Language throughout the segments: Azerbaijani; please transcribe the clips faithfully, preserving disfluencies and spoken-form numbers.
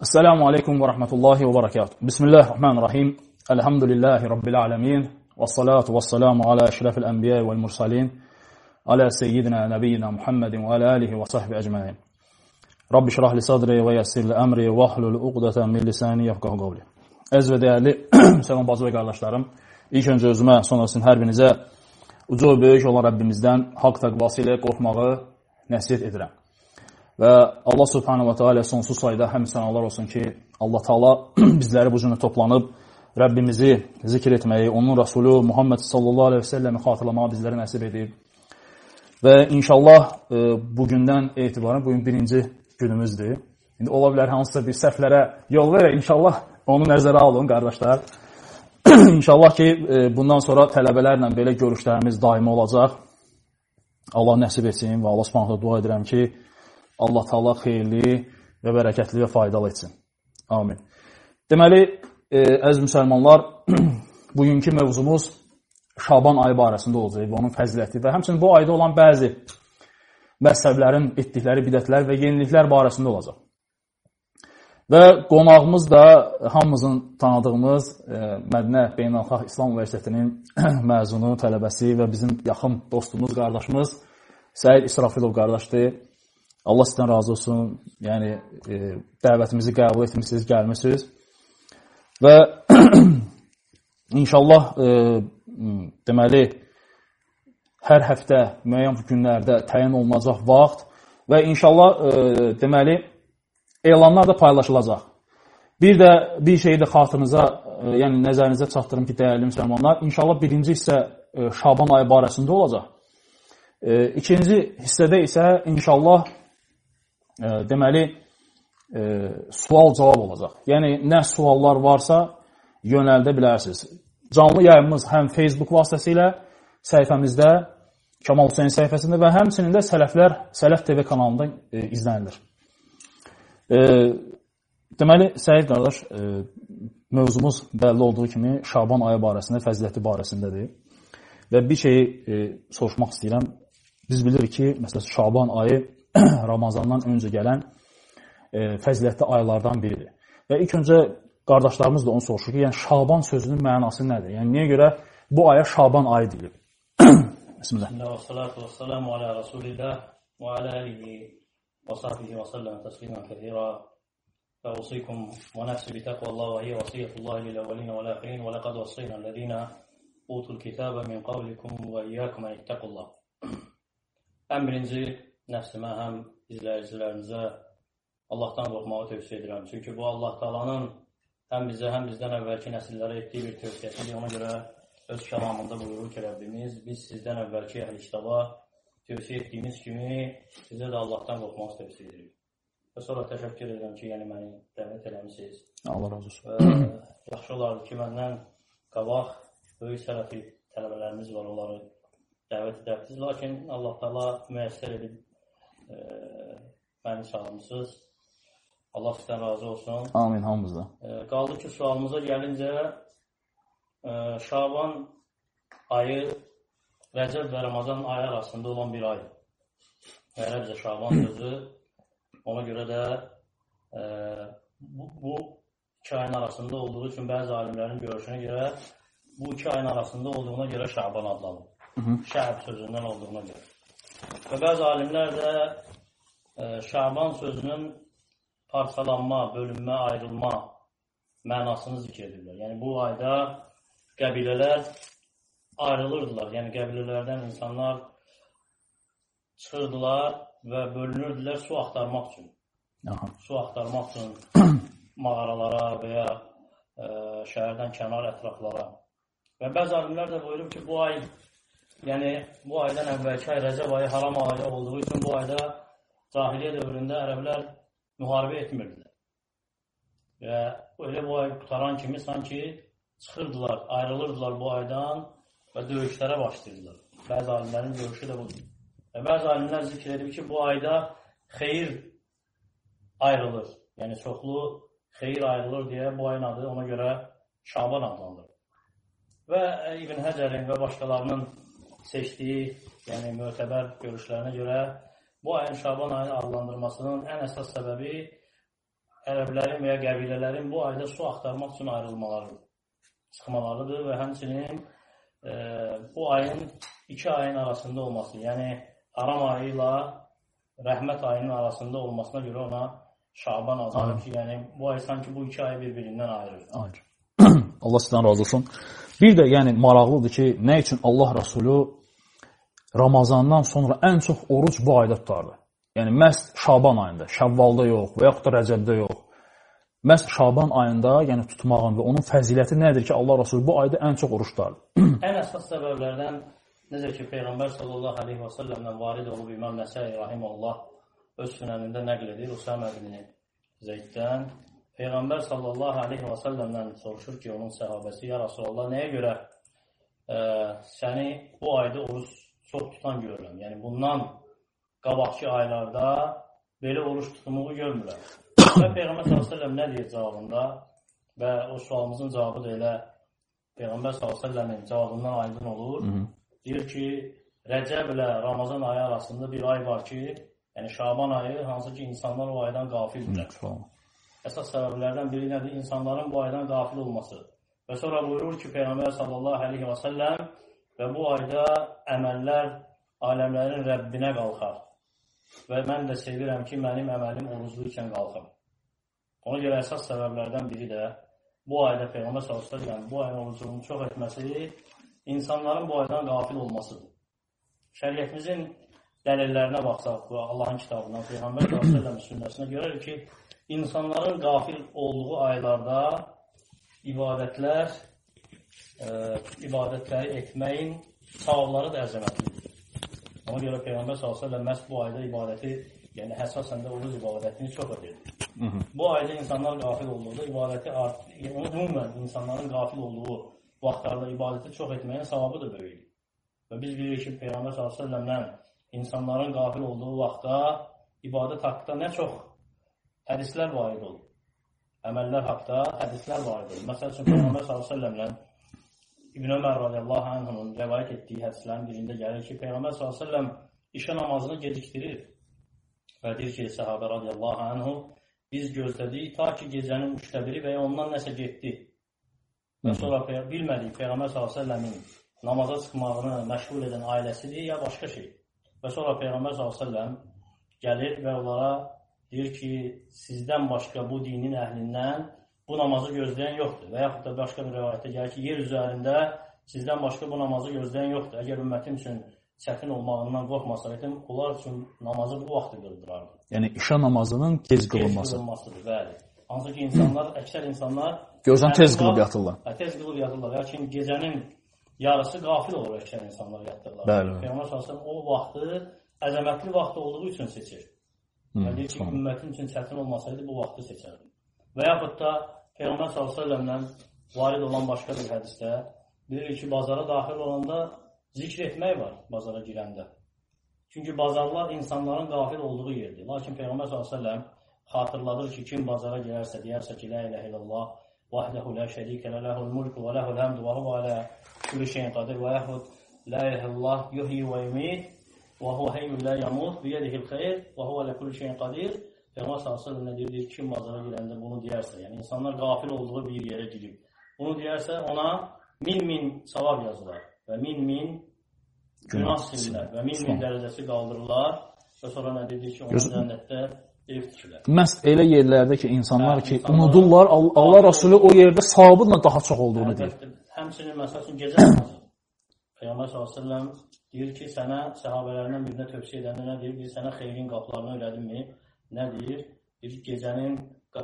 Esselamu Aleyküm ve Rahmetullahi ve Berekatuhu. Bismillahirrahmanirrahim. Elhamdülillahi Rabbil Alemin. Ve salatu ve selamu ala eşrefil enbiya vel mursalin. Ala seyyidina nebiyyina Muhammedin ve ala alihi ve sahbihi ecmaîn. Rabbi şrah li sadri ve yessir li emri ve hlul uqdeten min lisani yefqahu qawli. Əziz və dəyərli Müsəlman bacı və qardaşlarım, ilk öncə özümə, sonrasında hər birinizə uca və böyük olan Rəbbimizdən haqq təqvası ilə qorxmağı nəsihət edirəm. Və Allah Subhanahu wa Taala sonsuz sayda həmd sənalar olsun ki, Allah Taala bizləri bu cür toplanıb Rəbbimizi zikr etməyi, onun Rəsulü Muhammed sallallahu əleyhi və səlləmi xatırlamağı bizlərə nəsib edib. Və inşallah bu gündən etibarən bugün birinci günümüzdür. İndi ola bilər hansısa bir səhvlərə yol verək, inşallah onu nəzərə alın qardaşlar. İnşallah ki bundan sonra tələbələrlə belə görüşlərimiz daimi olacaq. Allah nəsib etsin və Allah Subhanahu dua edirəm ki, Allah Taala xeyirli və bərəkətli və faydalı etsin. Amin. Deməli, əziz müsəlmanlar, bugünkü mövzumuz Şaban ayı barəsində olacaq və onun fəziləti və həmçinin bu ayda olan bəzi məzhəblərin etdikləri bidətlər və yeniliklər barəsində olacaq. Və qonağımız da hamımızın tanıdığımız Mədinə Beynəlxalq İslam Universitetinin məzunu, tələbəsi və bizim yaxın dostumuz, qardaşımız Səid İsrafilov qardaşdır. Allah sizdən razı olsun. Yəni, e, dəvətimizi qəbul etmişsiniz, gəlmişsiniz. Və inşallah e, deməli, hər həftə müəyyən günlərdə təyin olunacaq vaxt və inşallah e, deməli, elanlar da paylaşılacaq. Bir də bir şeyi də xatırınıza, e, yəni nəzərinizə çatdırım ki, dəyərli müsəlmanlar, inşallah birinci hissə e, Şaban ayı barəsində olacaq. E, ikinci hissədə isə inşallah E, deməli, e, sual-cavab olacaq. Yəni, nə suallar varsa yönəldə bilərsiniz. Canlı yayımımız həm Facebook vasitəsilə səhifəmizdə, Kamal Hüseyin səhifəsində və həmçinin də Sələflər, Sələf T V kanalında e, izlənilir. E, deməli, Səid qardaş, e, mövzumuz bəlli olduğu kimi Şaban ayı barəsində, fəziləti barəsindədir. Və bir şeyi e, soruşmaq istəyirəm. Biz bilirik ki, məsələn, Şaban ayı Ramazandan öncə gələn e, fəzilətli aylardan biridir. Və ilk öncə qardaşlarımız da onu soruşur ki, yəni Şaban sözünün mənası nədir? Yəni niyə görə bu aya Şaban ayı deyilib? Bismillah. Bismillah və salatu və salamu alə Rasulillah və alə alihi və sahbihi və səlləm təslimən kəthira və usikum və nəfsi bitəqvallah və hiyə vasiyyətullahi liləvvəlinə və ləxirin və ləqad vəssəynə ləzinə utul kitəbə min qavlikum və iyyəkum əyittəqullah. Ən birinci nəfsimə, həm izləyicilərinizə Allahdan qorxmağı tövsiyə edirəm. Çünki bu Allah Taala'nın həm bizə, həm bizdən əvvəlki nəsillərə etdiyi bir tövsiyəsidir. Ona görə öz kəlamında buyurur ki, Rəbbimiz, biz sizdən əvvəlki əhl-i kitaba tövsiyə etdiyimiz kimi sizə də Allahdan qorxmağı tövsiyə edirik. Və sonra təşəkkür edirəm ki, yəni məni dəvət eləmişsiniz. Allah razı olsun. Və yaxşı olardı ki, məndən qabaq böyük sələfi tələbələrimiz var, onları dəvət edərsiniz. Lakin Allah Taala müəssər edib e, məni çağırmışsınız. Allah sizdən razı olsun. Amin, hamımızda. E, qaldı ki, sualımıza gəlincə e, Şaban ayı Rəcəb və Ramazan ayı arasında olan bir ay. Ərəbcə Şaban sözü. Ona görə də e, bu, bu iki ayın arasında olduğu üçün bəzi alimlərin görüşünə görə bu iki ayın arasında olduğuna görə Şaban adlanır. Şəb sözündən olduğuna görə. Və bəzi alimlər də e, Şaban sözünün parçalanma, bölünmə, ayrılma mənasını zikr edirlər. Yəni bu ayda qəbilələr ayrılırdılar. Yəni qəbilələrdən insanlar çıxırdılar və bölünürdülər su axtarmaq üçün. Aha. Su axtarmaq üçün mağaralara və ya e, şəhərdən kənar ətraflara. Və bəzi alimlər də buyurub ki, bu ay Yəni, bu aydan əvvəlki ay Rəcəb ayı haram ayı olduğu üçün bu ayda cahiliyyə dövründə ərəblər müharibə etmirdilər. Və elə bu ay qutaran kimi sanki çıxırdılar, ayrılırdılar bu aydan və döyüşlərə başlayırdılar. Bəzi alimlərin görüşü də budur. Və bəzi alimlər zikr edib ki, bu ayda xeyir ayrılır. Yəni, çoxlu xeyir ayrılır deyə bu ayın adı ona görə Şaban adlanır. Və İbn Həcərin və başqalarının seçdiyi, yəni mötəbər görüşlərinə görə bu ayın Şaban ayını adlandırmasının ən əsas səbəbi ərəblərin və ya qəbilələrin bu ayda su axtarmaq üçün ayrılmaları çıxmalarıdır və həmçinin e, bu ayın iki ayın arasında olması, yəni Haram ayı ilə Rəhmət ayının arasında olmasına görə ona Şaban adlanır ki, yəni bu ay sanki bu iki ay bir-birindən ayırır. Ayır. Allah sizdən razı olsun. Bir də yəni maraqlıdır ki, nə üçün Allah Rəsulü Ramazandan sonra ən çox oruc bu ayda tutardı. Yəni məhz Şaban ayında, Şəvvalda yox və yaxud da Rəcəbdə yox. Məhz Şaban ayında yəni tutmağın və onun fəziləti nədir ki, Allah Rəsulü bu ayda ən çox oruc tutardı? Ən əsas səbəblərdən necə ki, Peyğəmbər sallallahu aleyhi və səlləmdən varid olub İmam Nəsai rahimehullah öz sünənində nəql edir Usama ibn Zeyddən. Peyğəmbər sallallahu aleyhi və səlləmdən soruşur ki, onun səhabəsi, ya Rasulallah, nəyə görə e, səni bu ayda oruç çox tutan görürəm? Yəni bundan qabaqki aylarda belə oruç tutumuğu görmürəm. Və Peyğəmbər sallallahu aleyhi və səlləm nə deyir cavabında? Və o sualımızın cavabı da elə Peyğəmbər sallallahu aleyhi və səlləmin cavabından aydın olur. Hı -hı. Deyir ki, Rəcəb ilə Ramazan ayı arasında bir ay var ki, yəni Şaban ayı, hansı ki insanlar o aydan qafildir. Əsas səbəblərdən biri nədir? İnsanların bu aydan qafil olması. Və sonra buyurur ki, Peyğəmbər sallallahu aleyhi və səlləm və bu ayda əməllər aləmlərin Rəbbinə qalxar. Və mən də sevirəm ki, mənim əməlim oruclu ikən qalxım. Ona görə əsas səbəblərdən biri də bu ayda Peyğəmbər sallallahu aleyhi və səlləm bu ayın orucunun çox etməsi insanların bu aydan qafil olmasıdır. Şəriətimizin dəlillərinə baxsaq, bu Allahın kitabından, Peyğəmbər sallallahu aleyhi və səlləm sünnəsinə görür ki, insanların qafil olduğu aylarda ibadətlər, e, ibadətləri etməyin savabları da əzəmətlidir. Ona görə Peyğəmbər sallallahu əleyhi və səlləm məhz bu ayda ibadəti, yəni həssəsən də oruc ibadətini çox edir. Bu ayda insanlar qafil olduğunda ibadəti artıq, yəni ümumən insanların qafil olduğu vaxtlarda ibadəti çox etməyin savabı da böyükdür. Və biz bilirik ki, Peyğəmbər sallallahu əleyhi və səlləmdən insanların qafil olduğu vaxtda ibadət haqqında nə çox hədislər varid olur. Əməllər haqda hədislər varid olur. Məsəl üçün, Peyğəmbər sallallahu əleyhi və səlləmdən İbn Ömər radiyallahu anh'ın rəvayət etdiyi hədislərin birində gəlir ki, Peyğəmbər sallallahu əleyhi və səlləm işə namazını gecikdirir. Və deyir ki, səhabə radiyallahu anh'ı biz gözlədik ta ki gecənin üçdə biri və ya ondan nəsə getdi. Və sonra bilmədik Peyğəmbər sallallahu əleyhi və səlləmin namaza çıxmağını məşğul edən ailəsidir ya başqa şey. Və sonra Peyğəmbər sallallahu əleyhi və səlləm gəlir və onlara deyir ki, sizdən başqa bu dinin əhlindən bu namazı gözləyən yoxdur. Və yaxud da başqa bir rəvayətdə gəlir ki, yer üzərində sizdən başqa bu namazı gözləyən yoxdur. Əgər ümmətim üçün çətin olmağından qorxmasaydım, onlar üçün namazı bu vaxtı qıldırardı. Yəni işə namazının gec qılınması. Gec qılınmasıdır, bəli. Hansı ki insanlar, əksər insanlar görsən tez qılıb yatırlar. Hə, tez qılıb yatırlar. Lakin gecənin yarısı qafil olur əksər insanlar yatırlar. Bəli. Peyğəmbər sallallahu əleyhi və səlləm o vaxtı əzəmətli vaxt olduğu üçün seçir. Və deyir ki, ümmətim üçün çətin olmasaydı bu vaxtı seçərdim. Və yaxud da Peyğəmbər sallallahu əleyhi və səlləmdən varid olan başqa bir hədisdə bilir ki, bazara daxil olanda zikr etmək var bazara girəndə. Çünki bazarlar insanların qafil olduğu yerdir. Lakin Peyğəmbər sallallahu əleyhi və səlləm xatırladır ki, kim bazara girərsə, deyərsə ki, la ilahe illallah, vahdehu la şərikə lə, ləhul mulku və ləhul həmdu və huve alə kulli şeyin qadir və yaxud la ilahe illallah yuhyi və yumit və huve hayyun la yamut biyədihil xeyr və huve alə kulli şeyin qadir. Peyğəmbər sallallahu əleyhi və səlləm deyir, kim bazara girəndə bunu deyərsə, yəni insanlar qafil olduğu bir yerə girib, bunu deyərsə ona min min savab yazılar və min min günah silinər və min min dərəcəsi qaldırırlar və sonra nə dedik ki, onun cənnətdə ev tikilər. Məhz elə yerlərdə ki, insanlar ki, unudurlar, Allah Rasulü o yerdə savabınla daha çox olduğunu deyir. Həmçinin, məsəl üçün, gecə namazı. Peyğəmbər sallallahu əleyhi və səlləm deyir ki, sənə səhabələrindən birinə tövsiyə edəndə nə deyir? Deyir, sənə xeyrin qapılarını öyrədinmi? Nə deyir? Deyir, gecənin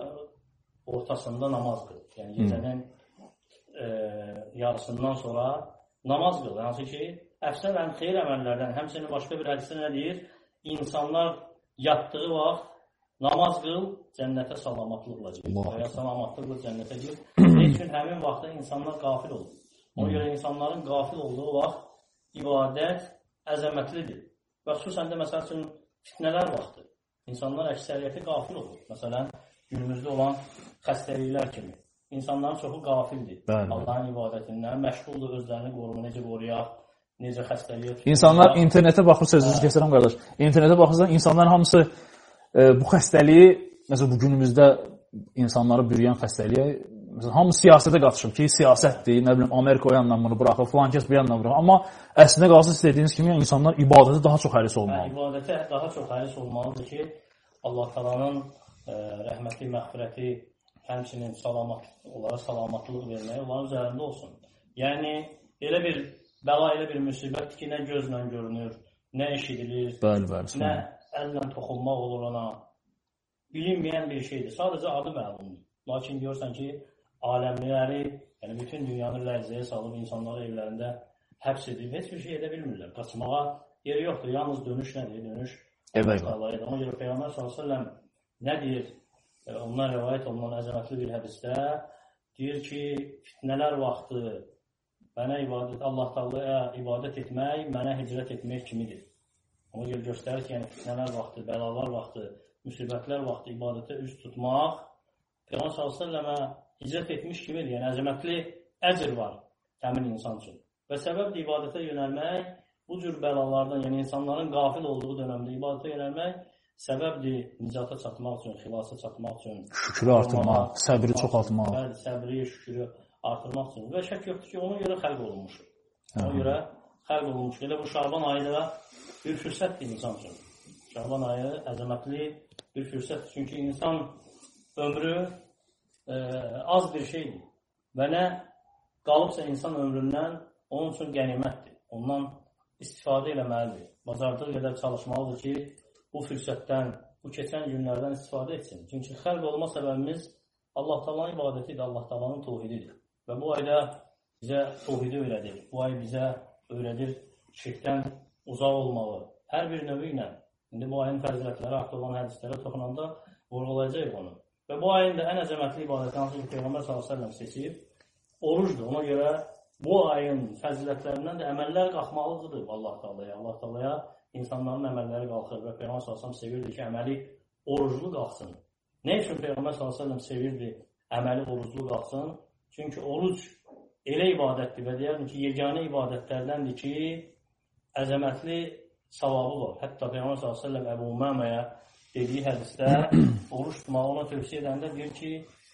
ortasında namaz qıl. Yəni, gecənin e, yarısından sonra namaz qıl. Hansı ki, əfsələn xeyir əməllərdən, həmçinin başqa bir hədisdə nə deyir? İnsanlar yatdığı vaxt namaz qıl, cənnətə salamatlılıqla gir. Və ya salamatlıqla cənnətə gir. Üçün həmin vaxtda insanlar qafil olur. Ona görə insanların qafil olduğu vaxt ibadət əzəmətlidir. Və xüsusən də, məsəl üçün, fitnələr vaxtı. İnsanlar əksəriyyəti qafil olur. Məsələn, günümüzdə olan xəstəliklər kimi. İnsanların çoxu qafildir. Allahın ibadətindən məşğuldur, özlərini qoruma, necə qoruyaq, necə xəstəliyə tutulur. İnsanlar internetə baxır, sözünüzü kəsirəm qardaş. İnternetə baxırsan, insanların hamısı e, bu xəstəliyi, məsələn, bu günümüzdə insanları bürüyən xəstəliyə hamı siyasətə qatışıb ki, siyasətdir, nə bilim, Amerika o yandan bunu buraxır, filan kəs bu yandan buraxır. Amma əslində qalsa istədiyiniz kimi insanlar ibadətə daha çox həris olmalıdır. İbadətə daha çox həris olmalıdır ki, Allah Taala'nın rəhmətli, məğfirəti, həmçinin salamat, onlara salamatlıq verməyi onların üzərində olsun. Yəni, elə bir bəla, elə bir müsibət ki, nə gözlə görünür, nə eşidilir, bəli, bəli, nə əllə toxunmaq olur ona. Bilinməyən bir şeydir. Sadəcə adı məlumdur. Lakin görürsən ki, aləmləri, yəni bütün dünyanı lərzəyə salıb insanları evlərində həbs edib, heç bir şey edə bilmirlər. Qaçmağa yeri yoxdur. Yalnız dönüş nədir? Dönüş Allah-u Ona görə Peyğəmbər sallallahu əleyhi və səlləm nə deyir? Ondan rəvayət olunan əzəmətli bir hədisdə deyir ki, fitnələr vaxtı mənə ibadət, Allah Taala'ya ibadət etmək, mənə hicrət etmək kimidir. Ona görə göstərir ki, yəni fitnələr vaxtı, bəlalar vaxtı, müsibətlər vaxtı ibadətə üz tutmaq Peyğəmbər sallallahu əleyhi və səlləmə hicrət etmiş kimidir. Yəni əzəmətli əcr var həmin insan üçün. Və səbəbdir ibadətə yönəlmək, bu cür bəlalardan, yəni insanların qafil olduğu dönəmdə ibadətə yönəlmək səbəbdir nicata çatmaq üçün, xilasa çatmaq üçün. Şükrü artırmaq, səbri çoxaltmaq. Bəli, səbri, şükrü artırmaq üçün. Və şək yoxdur ki, ona görə xəlq olunmuşdur. Ona görə xəlq olunmuşdur. Elə bu Şaban ayı da bir fürsətdir insan üçün. Şaban ayı əzəmətli bir fürsətdir. Çünki insan ömrü e, az bir şeydir. Və nə qalıbsa insan ömründən onun üçün qənimətdir. Ondan istifadə eləməlidir. Bacardığı qədər çalışmalıdır ki, bu fürsətdən, bu keçən günlərdən istifadə etsin. Çünki xəlq olma səbəbimiz Allah Taala'nın ibadətidir, Allah Taala'nın tövhididir. Və bu ayda bizə tövhidi öyrədir. Bu ay bizə öyrədir şirkdən uzaq olmalı. Hər bir növü ilə. İndi bu ayın fəzilətləri haqqında olan hədislərə toxunanda vurğulayacaq onu. Və bu ayın da ən əzəmətli ibadəti hansı ki, Peyğəmbər sallallahu əleyhi və səlləm seçib, orucdur. Ona görə bu ayın fəzilətlərindən də əməllər qalxmalıdır Allah Taala'ya. Allah Taala'ya insanların əməlləri qalxır və Peyğəmbər sallallahu əleyhi və səlləm sevirdi ki, əməli oruclu qalxsın. Nə üçün Peyğəmbər sallallahu əleyhi və səlləm sevirdi əməli oruclu qalxsın? Çünki oruc elə ibadətdir və deyərdim ki, yeganə ibadətlərdəndir ki, əzəmətli savabı var. Hətta Peyğəmbər sallallahu əleyhi və səlləm Əbu Umaməyə dediyi hədisdə oruç tutmağı ona tövsiyə edəndə deyir ki,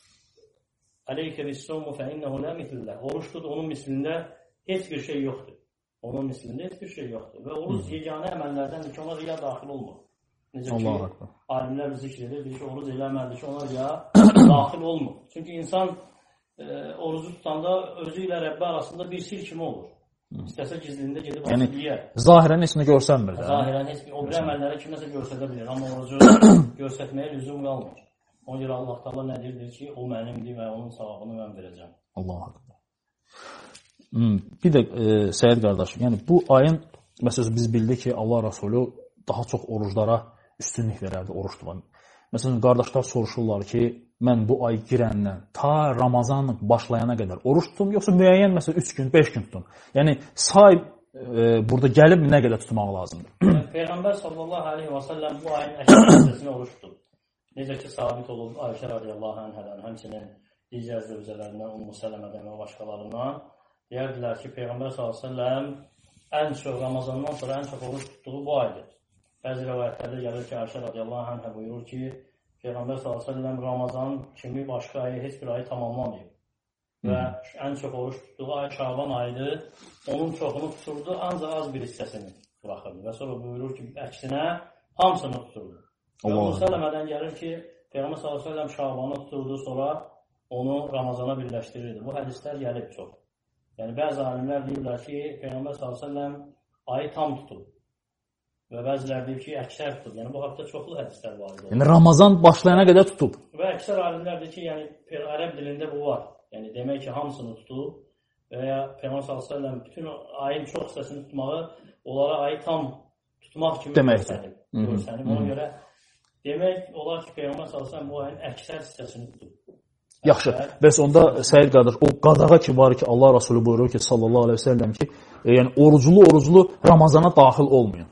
Əleyke bis-sawmu fe innehu la misleh. Oruç tut, onun mislində heç bir şey yoxdur. Onun mislində heç bir şey yoxdur. Və oruc yeganə əməllərdəndir ki, ona riya daxil olmur. Necə ki, alimlər zikr edir, deyir ki, oruc elə əməldir ki, ona riya daxil olmur. Çünki insan e, orucu tutanda özü ilə Rəbbi arasında bir sir kimi olur. İstəsə gizlində gedib yəni, yiyər. Zahirən heç nə görsənmir. Zahirən heç o bir əməlləri kiməsə görsədə bilir, amma orucu görsətməyə lüzum qalmır. Ona görə Allah Taala nə deyir? Deyir ki, o mənimdir və onun savabını mən verəcəm. Allahu Akbar. Hmm, bir də e, Səyyid qardaşım, yəni bu ayın məsələn biz bildik ki, Allah Rəsulü daha çox oruclara üstünlük verərdi, oruç tutan. Məsələn qardaşlar soruşurlar ki, mən bu ay girəndən ta Ramazan başlayana qədər oruç tutum, yoxsa müəyyən məsələn üç gün, beş gün tutum. Yəni say e, burada gəlib nə qədər tutmaq lazımdır? Peyğəmbər sallallahu əleyhi və səlləm bu ayın əksər hissəsini oruç tutub. Necə ki, sabit olub Ayşə radiyallahu anhadan, həmçinin digər zövcələrindən, Ummu Sələmədən və başqalarından deyərdilər ki, Peyğəmbər sallallahu əleyhi və səlləm ən çox Ramazandan sonra ən çox oruç tutduğu bu aydır. Bəzi rəvayətlərdə gəlir ki, Ayşə radiyallahu anhə buyurur ki, Peyğəmbər sallallahu əleyhi və səlləm Ramazan kimi başqa ayı, heç bir ayı tamamlamayıb. Və ən çox oruç tutduğu ay Şaban ayıdır. Onun çoxunu tuturdu, ancaq az bir hissəsini buraxırdı. Və sonra buyurur ki, əksinə hamısını tuturdu. Ummu Sələmədən gəlir ki, Peyğəmbər sallallahu əleyhi və səlləm Şabanı tuturdu, sonra onu Ramazana birləşdirirdi. Bu hədislər gəlib çox. Yəni bəzi alimlər deyirlər ki, Peyğəmbər sallallahu əleyhi və səlləm ayı tam tutub. Və bəzilər deyir ki, əksər tutub. Yəni bu haqda çoxlu hədislər var idi. Yəni Ramazan başlayana qədər tutub. Və əksər alimlər deyir ki, yəni ərəb dilində bu var. Yəni demək ki, hamısını tutub və ya Peyğəmbər sallallahu əleyhi və səlləm bütün ayın çox hissəsini tutmağı onlara ayı tam tutmaq kimi göstərib. Göstərib. Ona görə demək olar ki, Peyğəmbər sallallahu əleyhi və səlləm bu ayın əksər hissəsini tutub. Yaxşı. Bəs onda Səyyid qardaş, o qadağa ki var ki, Allah Rəsulü buyurur ki, sallallahu əleyhi və səlləm ki, e, yəni oruclu oruclu Ramazana daxil olmayın.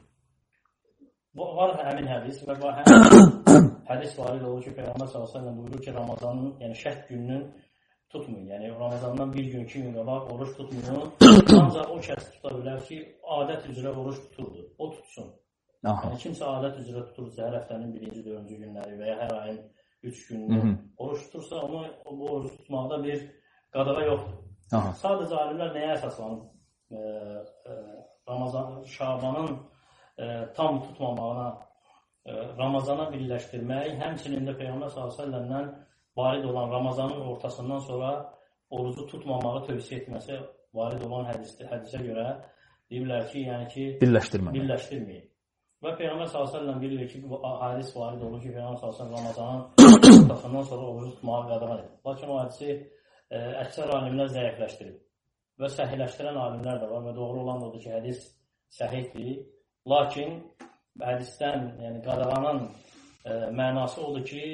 Bu var həmin hədis və bu həmin hədis var idi, o ki, Peyğəmbər sallallahu əleyhi və səlləm buyurur ki, Ramazanın, yəni şəhd gününün tutmayın. Yəni Ramazandan bir gün, iki gün qabaq oruç tutmayın. Ancaq o kəs tuta bilər ki, adət üzrə oruç tuturdu. O tutsun. Yəni kimsə adət üzrə tutursa, hər həftənin birinci, dördüncü günləri və ya hər ayın üç günlük oruç tutursa, onu bu oruç tutmaqda bir qadağa yoxdur. Aha. Sadəcə alimlər nəyə əsaslanıb e, e, Ramazan, Şabanın e, tam tutmamağına, e, Ramazana birləşdirmək, həmçinin də Peyğəmbər sallallahu əleyhi və səlləmdən varid olan Ramazanın ortasından sonra orucu tutmamağı tövsiyə etməsi varid olan hədisdə, hədisə görə deyirlər ki, yəni ki, birləşdirməyin. Və Peyğəmbər sallallahu əleyhi və səlləm bilir ki, hədis varid olur ki, Peyğəmbər sallallahu əleyhi və səlləm Ramazanın ortasından sonra orucu tutmağı qadağan edir. Lakin o hədisi e, əksər alimlər zəifləşdirib və səhihləşdirən alimlər də var və doğru olan odur ki, hədis səhihdir. Lakin hədisdən, yəni qadağanın e, mənası odur ki,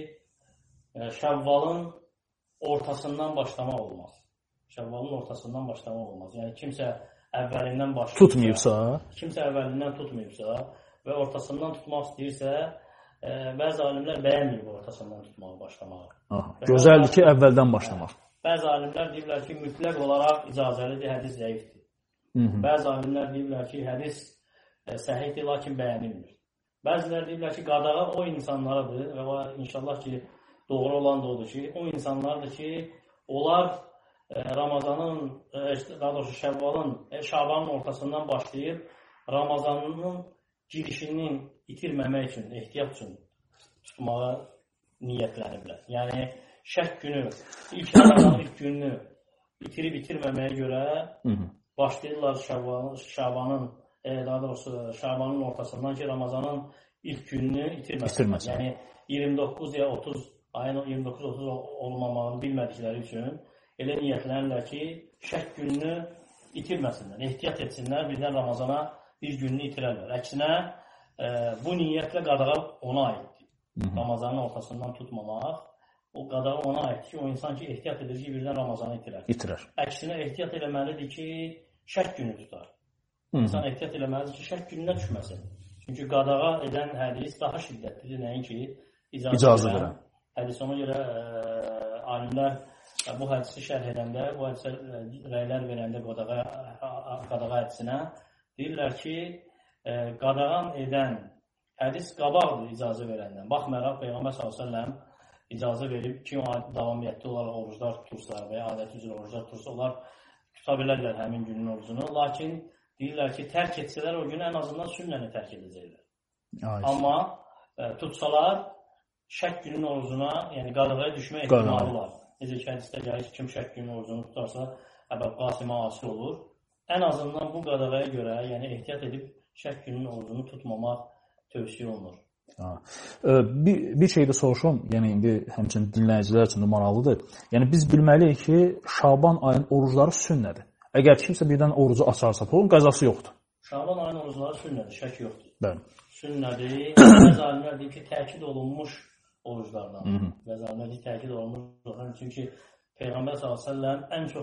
e, Şəvvalın ortasından başlamaq olmaz. Şəvvalın ortasından başlamaq olmaz. Yəni kimsə əvvəlindən başlayırsa, tutmayıbsa, kimsə əvvəlindən tutmayıbsa və ortasından tutmaq istəyirsə, e, bəzi alimlər bəyənməyib ortasından tutmağı başlamağı. Aha, gözəldir ki, əvvəldən başlamaq. Hə, bəzi alimlər deyirlər ki, mütləq olaraq icazəlidir, hədis zəifdir. Hı -hı. Bəzi alimlər deyirlər ki, hədis e, səhihdir, lakin bəyənilmir. Bəzilər deyirlər ki, qadağa o insanlardır və o, inşallah ki, doğru olan da odur ki, o insanlardır ki, onlar e, Ramazanın, e, daha doğrusu Şəvvalın, e, Şabanın ortasından başlayıb, Ramazanın girişini itirməmək üçün, ehtiyat üçün tutmağa niyyətləniblər. Yəni, şək günü, ilk Ramazanın ilk gününü itirib itirməməyə görə Hı -hı. başlayırlar Şabanın, Şabanın e, daha doğrusu Şabanın ortasından ki, Ramazanın ilk gününü itirməsin. Yəni, iyirmi doqquz ya otuz, ayın iyirmi doqquz otuz olmamağını bilmədikləri üçün elə niyyətlənirlər ki, şək gününü itirməsinlər, ehtiyat etsinlər, birdən Ramazana bir gününü itirərlər. Əksinə, e, bu niyyətlə qadağa ona aiddir. Hı -hı. Ramazanın ortasından tutmamaq, o qadağa ona aiddir ki, o insan ki, ehtiyat edir ki, birdən Ramazanı itirər. İtirər. Əksinə, ehtiyat eləməlidir ki, şək günü tutar. Hı -hı. İnsan ehtiyat eləməlidir ki, şək gününə düşməsin. Çünki qadağa edən hədis daha şiddətlidir, nəinki icazə, icazə verən. Hədis ona görə e, alimlər bu hədisi şərh edəndə, bu hədisə rəylər verəndə qadağa, qadağa hədisinə deyirlər ki, e, qadağan edən hədis qabaqdır icazə verəndən. Baxmayaraq, Peyğəmbər sallallahu əleyhi və səlləm icazə verib ki, davamiyyətli olaraq oruclar tutursa və ya adəti üzrə oruclar tutursa, onlar tuta bilərlər həmin günün orucunu. Lakin deyirlər ki, tərk etsələr o gün ən azından sünnəni tərk edəcəklər. Ay, Amma e, tutsalar, şək günün orucuna, yəni qadağaya düşmə ehtimalı var. Necə ki, hədisdə gəlir ki, kim şək günün orucunu tutarsa, Əbəb Qasimə asi olur. Ən azından bu qadağaya görə, yəni ehtiyat edib şək günün orucunu tutmamaq tövsiyə olunur. Ha. Bir, bir şey də soruşum, yəni indi həmçinin dinləyicilər üçün də maraqlıdır. Yəni biz bilməliyik ki, Şaban ayının orucları sünnədir. Əgər kimsə birdən orucu açarsa, onun qəzası yoxdur. Şaban ayının orucları sünnədir, şək yoxdur. Bəli. Sünnədir. Bəzi alimlər deyir ki, təkid olunmuş oruclardan. Bəzi alimlər deyir təkid olunmuş oruclardan. Çünki Peyğəmbər sallallahu əleyhi və səlləm ən çox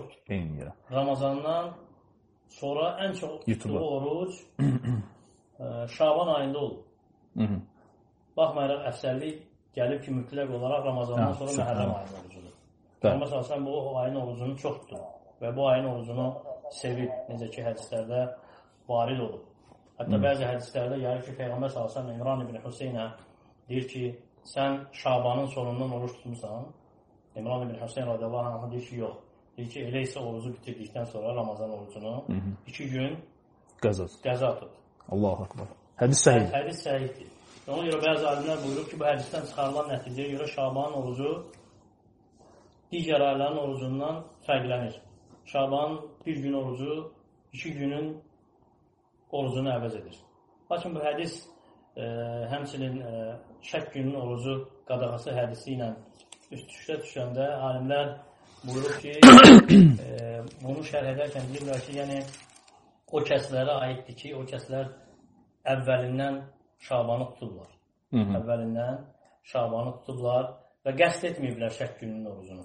Ramazandan sonra ən çox tutduğu oruc Şaban ayında olur. Baxmayaraq, əfsərlik gəlib ki, mütləq olaraq Ramazandan sonra Məhərrəm ayının orucudur. Peyğəmbər sallallahu əleyhi və səlləm bu ayın orucunu çox tutur və bu ayın orucunu sevib, necə ki, hədislərdə varid olur. Hətta bəzi hədislərdə gəlir ki, Peyğəmbər sallallahu əleyhi və səlləm İmran ibn Hüseynə deyir ki, sən Şabanın sonundan oruç tutmusan. İmran ibn Hüseyn radiyallahu anh deyir ki, yox. Deyir ki, elə isə orucu bitirdikdən sonra Ramazan orucunu Hı -hı. iki gün qəza tut. Allahu akbar. Hədis səhihdir. Hədis səhihdir. Ona görə bəzi alimlər buyurur ki, bu hədisdən çıxarılan nəticəyə görə Şabanın orucu digər ayların orucundan fərqlənir. Şabanın bir gün orucu iki günün orucunu əvəz edir. Lakin bu hədis e, həmçinin e, şək günün orucu qadağası hədisi ilə üst-üstə düşəndə alimlər buyurur ki, e, bunu şərh edərkən deyirlər ki, yəni o kəslərə aiddir ki, o kəslər əvvəlindən Şabanı tutublar. Hı -hı. Əvvəlindən Şabanı tutublar və qəsd etməyiblər şək gününün orucunu.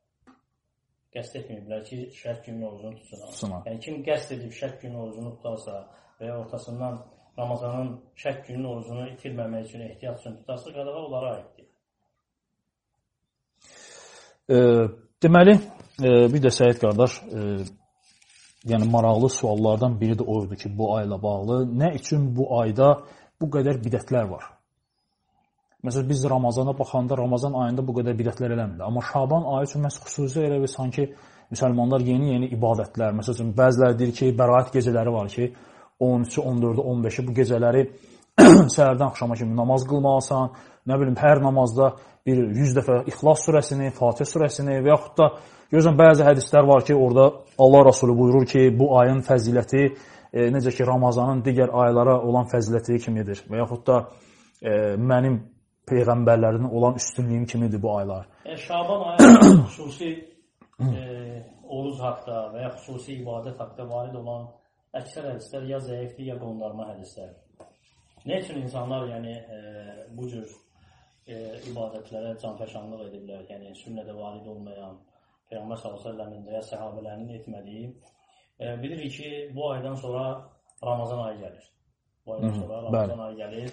Qəsd etməyiblər ki, şək gününün orucunu tutsunlar. Yəni kim qəsd edib şək gününün orucunu tutarsa və ya ortasından Ramazanın şək gününün orucunu itirməmək üçün ehtiyat üçün tutarsa, qadağa onlara aiddir. E, deməli, e, bir də Səid qardaş, e, yəni maraqlı suallardan biri də oydu ki, bu ayla bağlı nə üçün bu ayda bu qədər bidətlər var? Məsələn, biz Ramazana baxanda Ramazan ayında bu qədər bidətlər eləmirdi. Amma Şaban ayı üçün məhz xüsusi elə bir sanki müsəlmanlar yeni-yeni ibadətlər, məsələn, bəziləri deyir ki, bəraət gecələri var ki, on üçü, on dördü, on beşi bu gecələri səhərdən axşama kimi namaz qılmalısan, nə bilim, hər namazda bir yüz dəfə İxlas surəsini, Fatihə surəsini və yaxud da görürsən, bəzi hədislər var ki, orada Allah Rasulü buyurur ki, bu ayın fəziləti e, necə ki, Ramazanın digər aylara olan fəziləti kimidir və yaxud da e, mənim peyğəmbərlərinin olan üstünlüyüm kimidir bu aylar. E, Şaban ayı xüsusi e, oruz haqda və ya xüsusi ibadət haqda varid olan əksər hədislər ya zəifdir, ya qondarma hədislər. Nə üçün insanlar yəni, e, bu cür e, ibadətlərə canfəşanlıq ediblər, yəni sünnədə varid olmayan, Peyğəmbər sallallahu əleyhi və səlləmin və ya səhabələrinin etmədiyi, e, bilirik ki, bu aydan sonra Ramazan ayı gəlir. Bu aydan sonra Ramazan ayı gəlir.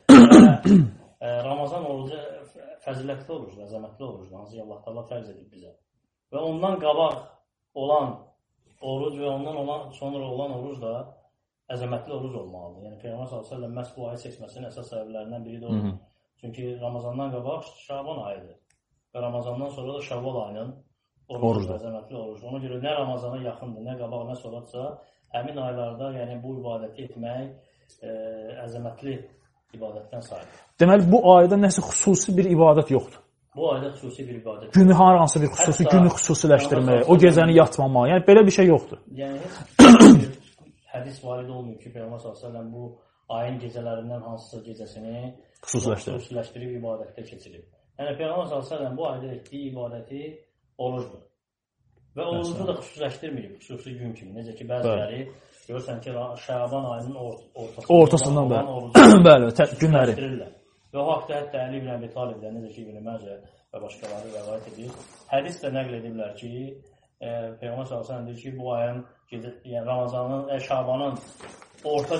Və e, Ramazan orucu fəzilətli orucdur, əzəmətli orucdur, hansı Allah Taala fərz edib bizə. Və ondan qabaq olan oruc və ondan olan, sonra olan oruc da əzəmətli oruc olmalıdır. Yəni Peyğəmbər sallallahu əleyhi və səlləm məhz bu ayı seçməsinin əsas səbəblərindən biri də odur. Çünki Ramazandan qabaq Şaban ayıdır. Və Ramazandan sonra da Şəvval ayının orucudur, əzəmətli orucdur. Ona görə nə Ramazana yaxındır, nə qabaq, nə sonradsa, həmin aylarda yəni bu ibadəti etmək e, əzəmətli ibadətdən sayılır. Deməli, bu ayda nəsə xüsusi bir ibadət yoxdur. Bu ayda xüsusi bir ibadət. Günü hər hansı bir xüsusi, Hətta, günü xüsusiləşdirmək, o gecəni yatmamaq, yəni belə bir şey yoxdur. Yəni, heç hədis varid olmuyor ki, Peyğəmbər sallallahu əleyhi və səlləm bu ayın gecələrindən hansısa gecəsini xüsusiləşdirib, xüsusiləşdirib ibadətdə keçirib. Yəni Peyğəmbər sallallahu əleyhi və səlləm bu ayda etdiyi ibadəti orucdur. Və orucu da xüsusiləşdirməyib, xüsusi gün kimi. Necə ki, bəziləri görürsən ki, Şaban ayının ortasından, ortasından olan orucu bəli, günləri. Və o haqda hətta Əli ibn Əbi Talib, necə ki, İbn Məcə və başqaları rəvayət edir. Hədis də nəql ediblər ki, e, Peyğəmbər sallallahu əleyhi və səlləm deyir ki, bu ayın yəni Ramazanın, e, Şabanın orta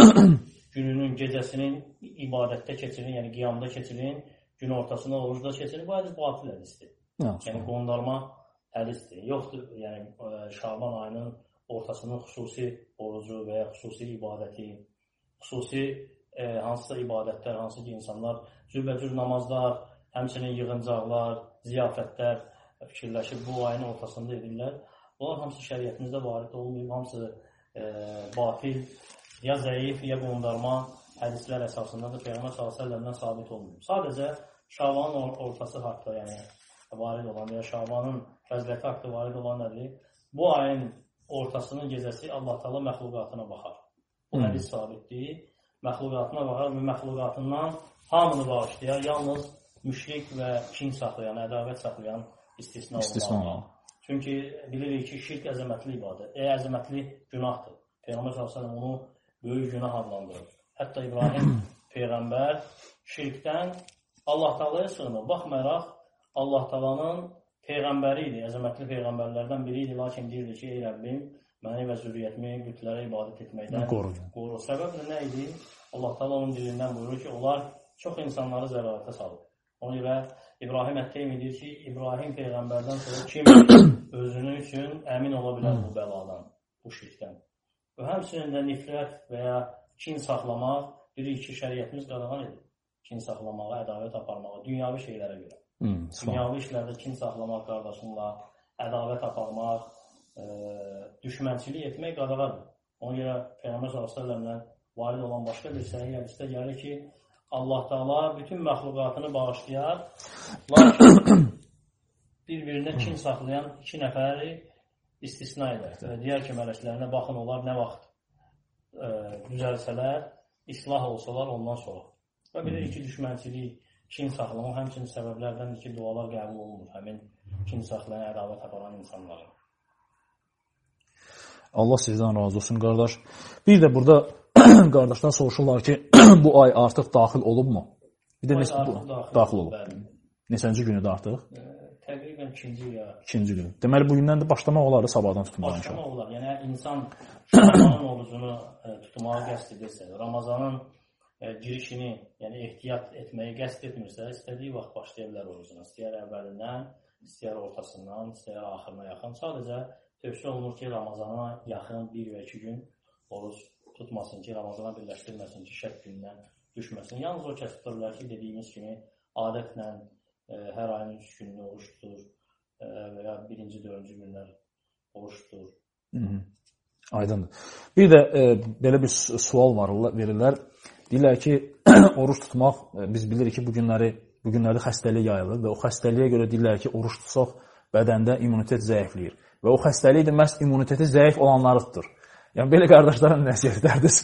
gününün gecəsinin ibadətdə keçirin, yəni qiyamda keçirin, gün ortasında orucda keçirin. Bu hədis batil hədisdir. Yəni qondarma hədisdir. Yoxdur, yəni Şaban ayının ortasının xüsusi orucu və ya xüsusi ibadəti, xüsusi e, hansısa ibadətlər, hansı ki insanlar cürbəcür namazlar, həmçinin yığıncaqlar, ziyafətlər fikirləşib bu ayın ortasında edirlər. Bunlar hamısı şəriətimizdə varid olmayıb, hamısı e, batil, ya zəif, ya qondarma hədislər əsasında da Peyğəmbər sallallahu əleyhi və səlləmdən sabit olmayıb. Sadəcə Şabanın ortası haqda, yəni varid olan və ya Şabanın fəziləti haqda varid olan nədir? Bu ayın ortasının gecəsi Allah Taala məxluqatına baxar. Bu hmm. hədis sabitdir. Məxluqatına baxar və məxluqatından hamını bağışlayar. Yalnız müşrik və kin saxlayan, ədavət saxlayan istisna olmalıdır. Çünki bilirik ki, şirk əzəmətli ibadət, e, əzəmətli günahdır. Peyğəmbər sallallahu əleyhi və səlləm onu böyük günah adlandırır. Hətta İbrahim Peyğəmbər şirkdən Allah Taalaya sığınır. Baxmayaraq, Allah Taalanın Peyğəmbəri idi, əzəmətli Peyğəmbərlərdən biri idi. Lakin deyirdi ki, ey Rəbbim, məni və zürriyyətimi bütlərə ibadət etməkdən qoru. Səbəb nə idi? Allah Taala onun dilindən buyurur ki, onlar çox insanları zəlalətə salır. Ona görə İbrahim Ət-Teymi deyir ki, İbrahim Peyğəmbərdən sonra kim özünün üçün əmin ola bilər bu bəladan, bu şirkdən. Və həmçinin də nifrət və ya kin saxlamaq, bilir ki, şəriətimiz qadağan edir. Kin saxlamağa, ədavət aparmağa, dünyavi şeylərə görə. Hmm, dünyavi işlərdə kin saxlamaq, qardaşınla ədavət aparmaq, e, düşmənçilik etmək qadağandır. Ona görə Peyğəmbər sallallahu əleyhi və səlləmlə varid olan başqa bir səhih hədisdə gəlir ki, Allah Taala bütün məxluqatını bağışlayar, lakin bir-birinə kin saxlayan iki nəfəri istisna edər. Və deyər ki, mələklərinə baxın, onlar nə vaxt e, düzəlsələr, islah olsalar ondan sonra. Və bilirik ki, düşmənçilik, kin saxlamaq həmçinin səbəblərdəndir ki, dualar qəbul olunur həmin kin saxlayan, ədavət aparan insanlara. Allah sizdən razı olsun, qardaş. Bir də burada qardaşlar soruşurlar ki, bu ay artıq daxil olubmu? Bir də nesə, bu, daxil, daxil olub. Bəli. Neçənci günüdür artıq? E, təqribən ikinci ya. İkinci gün. Deməli, bugündən də başlamaq olar da sabahdan tutmağa. Başlamaq olar. Yəni, insan Ramazanın orucunu e, tutmağa qəsd edirsə, Ramazanın e, girişini, yəni ehtiyat etməyi qəsd etmirsə, istədiyi vaxt başlaya bilər orucuna. İstəyər əvvəlindən, istəyər ortasından, istəyər axırına yaxın. Sadəcə tövsiyə olunur ki, Ramazana yaxın bir və iki gün oruc tutmasın ki, Ramazana birləşdirməsin ki, şək gündən düşməsin. Yalnız o kəs tuta bilər ki, dediyimiz kimi adətlə e, hər ayın üç gününü oruç tutur e, və ya birinci, dördüncü günlər oruç tutur. Aydındır. Bir də e, belə bir sual var, verirlər. Deyirlər ki, oruç tutmaq, e, biz bilirik ki, bu günləri, bu günlərdə xəstəlik yayılır və o xəstəliyə görə deyirlər ki, oruç tutsaq bədəndə immunitet zəifləyir. Və o xəstəlik də məhz immuniteti zəif olanları tutur. Yəni, belə qardaşlara nəsiyyət edərdiniz?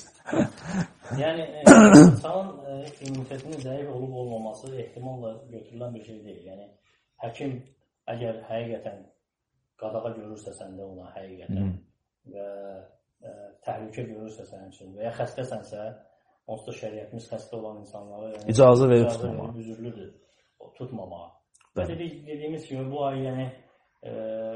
Yəni, e, insanın e, immunitetinin zəif olub olmaması ehtimalla götürülən bir şey deyil. Yəni, həkim əgər həqiqətən qadağa görürsə səndə ona həqiqətən və e, təhlükə görürsə sənin üçün və ya xəstəsənsə, onsuz da şəriətimiz xəstə olan insanlara yəni, icazə verib tutmamaq. Üzürlüdür tutmamağa. Və dedik, dediyimiz kimi bu ay yəni e,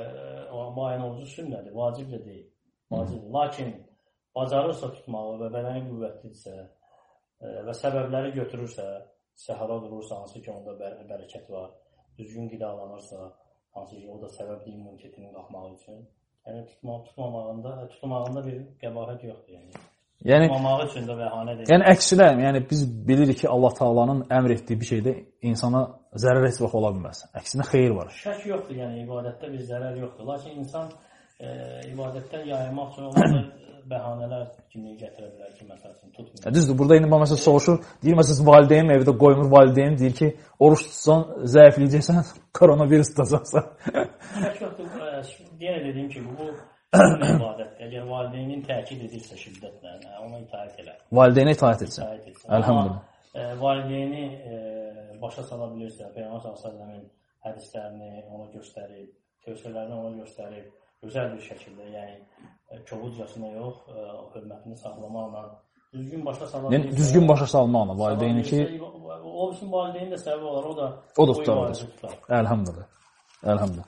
bu ayın orucu sünnədir, vacib də deyil. Vacibdir. Lakin bacarırsa tutmağı və bədəni qüvvətlidirsə e, və səbəbləri götürürsə, səhara durursa, hansı ki onda bər bərəkət var, düzgün qidalanırsa, hansı ki o da səbəbli immunitetinin qalxmağı üçün, yəni tutma, tutmamağında, tutmağında bir qəbahət yoxdur. Yəni. Yəni, tutmamağı üçün də bəhanə deyil. Yəni, əksinə, yəni, biz bilirik ki, Allah Taala'nın əmr etdiyi bir şeydə insana zərər heç vaxt ola bilməz. Əksinə, xeyir var. Şək yoxdur, yəni ibadətdə bir zərər yoxdur. Lakin insan e, ibadətdən yayınmaq üçün onları bəhanələr kimi gətirə bilər ki, məsələn, tutmuyor. Düzdür, burada indi məsələn soruşur, deyir, məsələn, valideynim evdə qoymur, valideynim deyir ki, oruç tutsan, zəifləyəcəksən, koronavirus tutacaqsan. Şək yoxdur, yenə dediyim ki, bu ibadətdir. Əgər valideynin təkid edirsə şiddətlə, ona itaət elə. Valideynə itaət etsin. Əlhamdülillah. E, valideyni e, başa sala bilirsə, Peyğəmbər sallallahu əleyhi və səlləmin hədislərini ona göstərib, tövsiyələrini ona göstərib, gözəl bir şəkildə, yəni kobudcasına yox, e, hörmətini saxlamaqla, düzgün başa sala bilirsə. Yəni düzgün başa salmaqla valideyni ki, o üçün valideynin də səbəbi olar, o da o da tutar. Əlhamdülillah. Əlhamdülillah.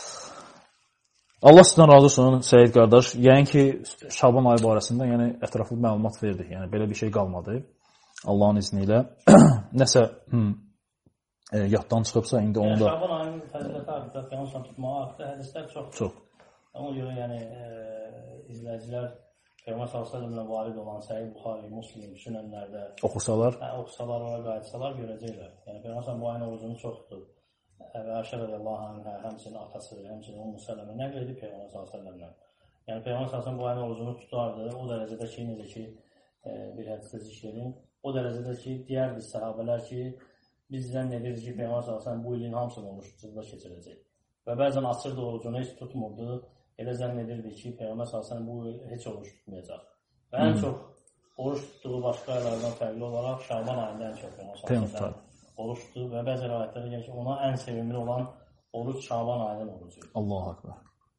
Allah sizdən razı olsun, Səid qardaş. Yəni ki, Şaban ayı barəsində yəni, ətraflı məlumat verdik. Yəni, belə bir şey qalmadı. Allahın izni ilə. Nəsə hmm, e, yaddan çıxıbsa, indi onu da... Yəni, Şaban ayının fəziləti haqqında, Peyğəmbər tutmağı haqqında hədislər çoxdur. Çox. Ona görə, yəni, e, izləyicilər Peyğəmbər sallallahu əleyhi və səlləmlə varid olan Səhih Buxari, Muslim, Sünənlərdə oxusalar, hə, oxusalar, ora qayıtsalar görəcəklər. Yəni, Peyğəmbər bu ayın orucunu çox tutur. Və Ayşə rəziyallahu anhə, həmçinin atası, həmçinin Ümmü Sələmə nəql edib Peyğəmbər sallallahu əleyhi və səlləmdən. Yəni Peyğəmbər sallallahu əleyhi və səlləm bu ayın orucunu tutardı. O dərəcədə ki, necə ki, e, bir hədisdə zikr edin. O dərəcədə ki, deyərdi səhabələr ki, biz zənn edirdik ki, Peyğəmbər sallallahu əleyhi və səlləm bu ilin hamısını oruçsuzluqda keçirəcək. Və bəzən açırdı orucunu, heç tutmurdu. Elə zənn edirdi ki, Peyğəmbər sallallahu əleyhi və səlləm bu heç oruç tutmayacaq. Və ən çox oruç tutduğu başqa aylardan fərqli olaraq Şaban ayında ən çox Peyğəmbər sallallahu əleyhi və səlləm oruçdur və bəzi rivayətlərə gəlir ki, ona ən sevimli olan oruç Şaban ayının orucudur. Allahu akbar.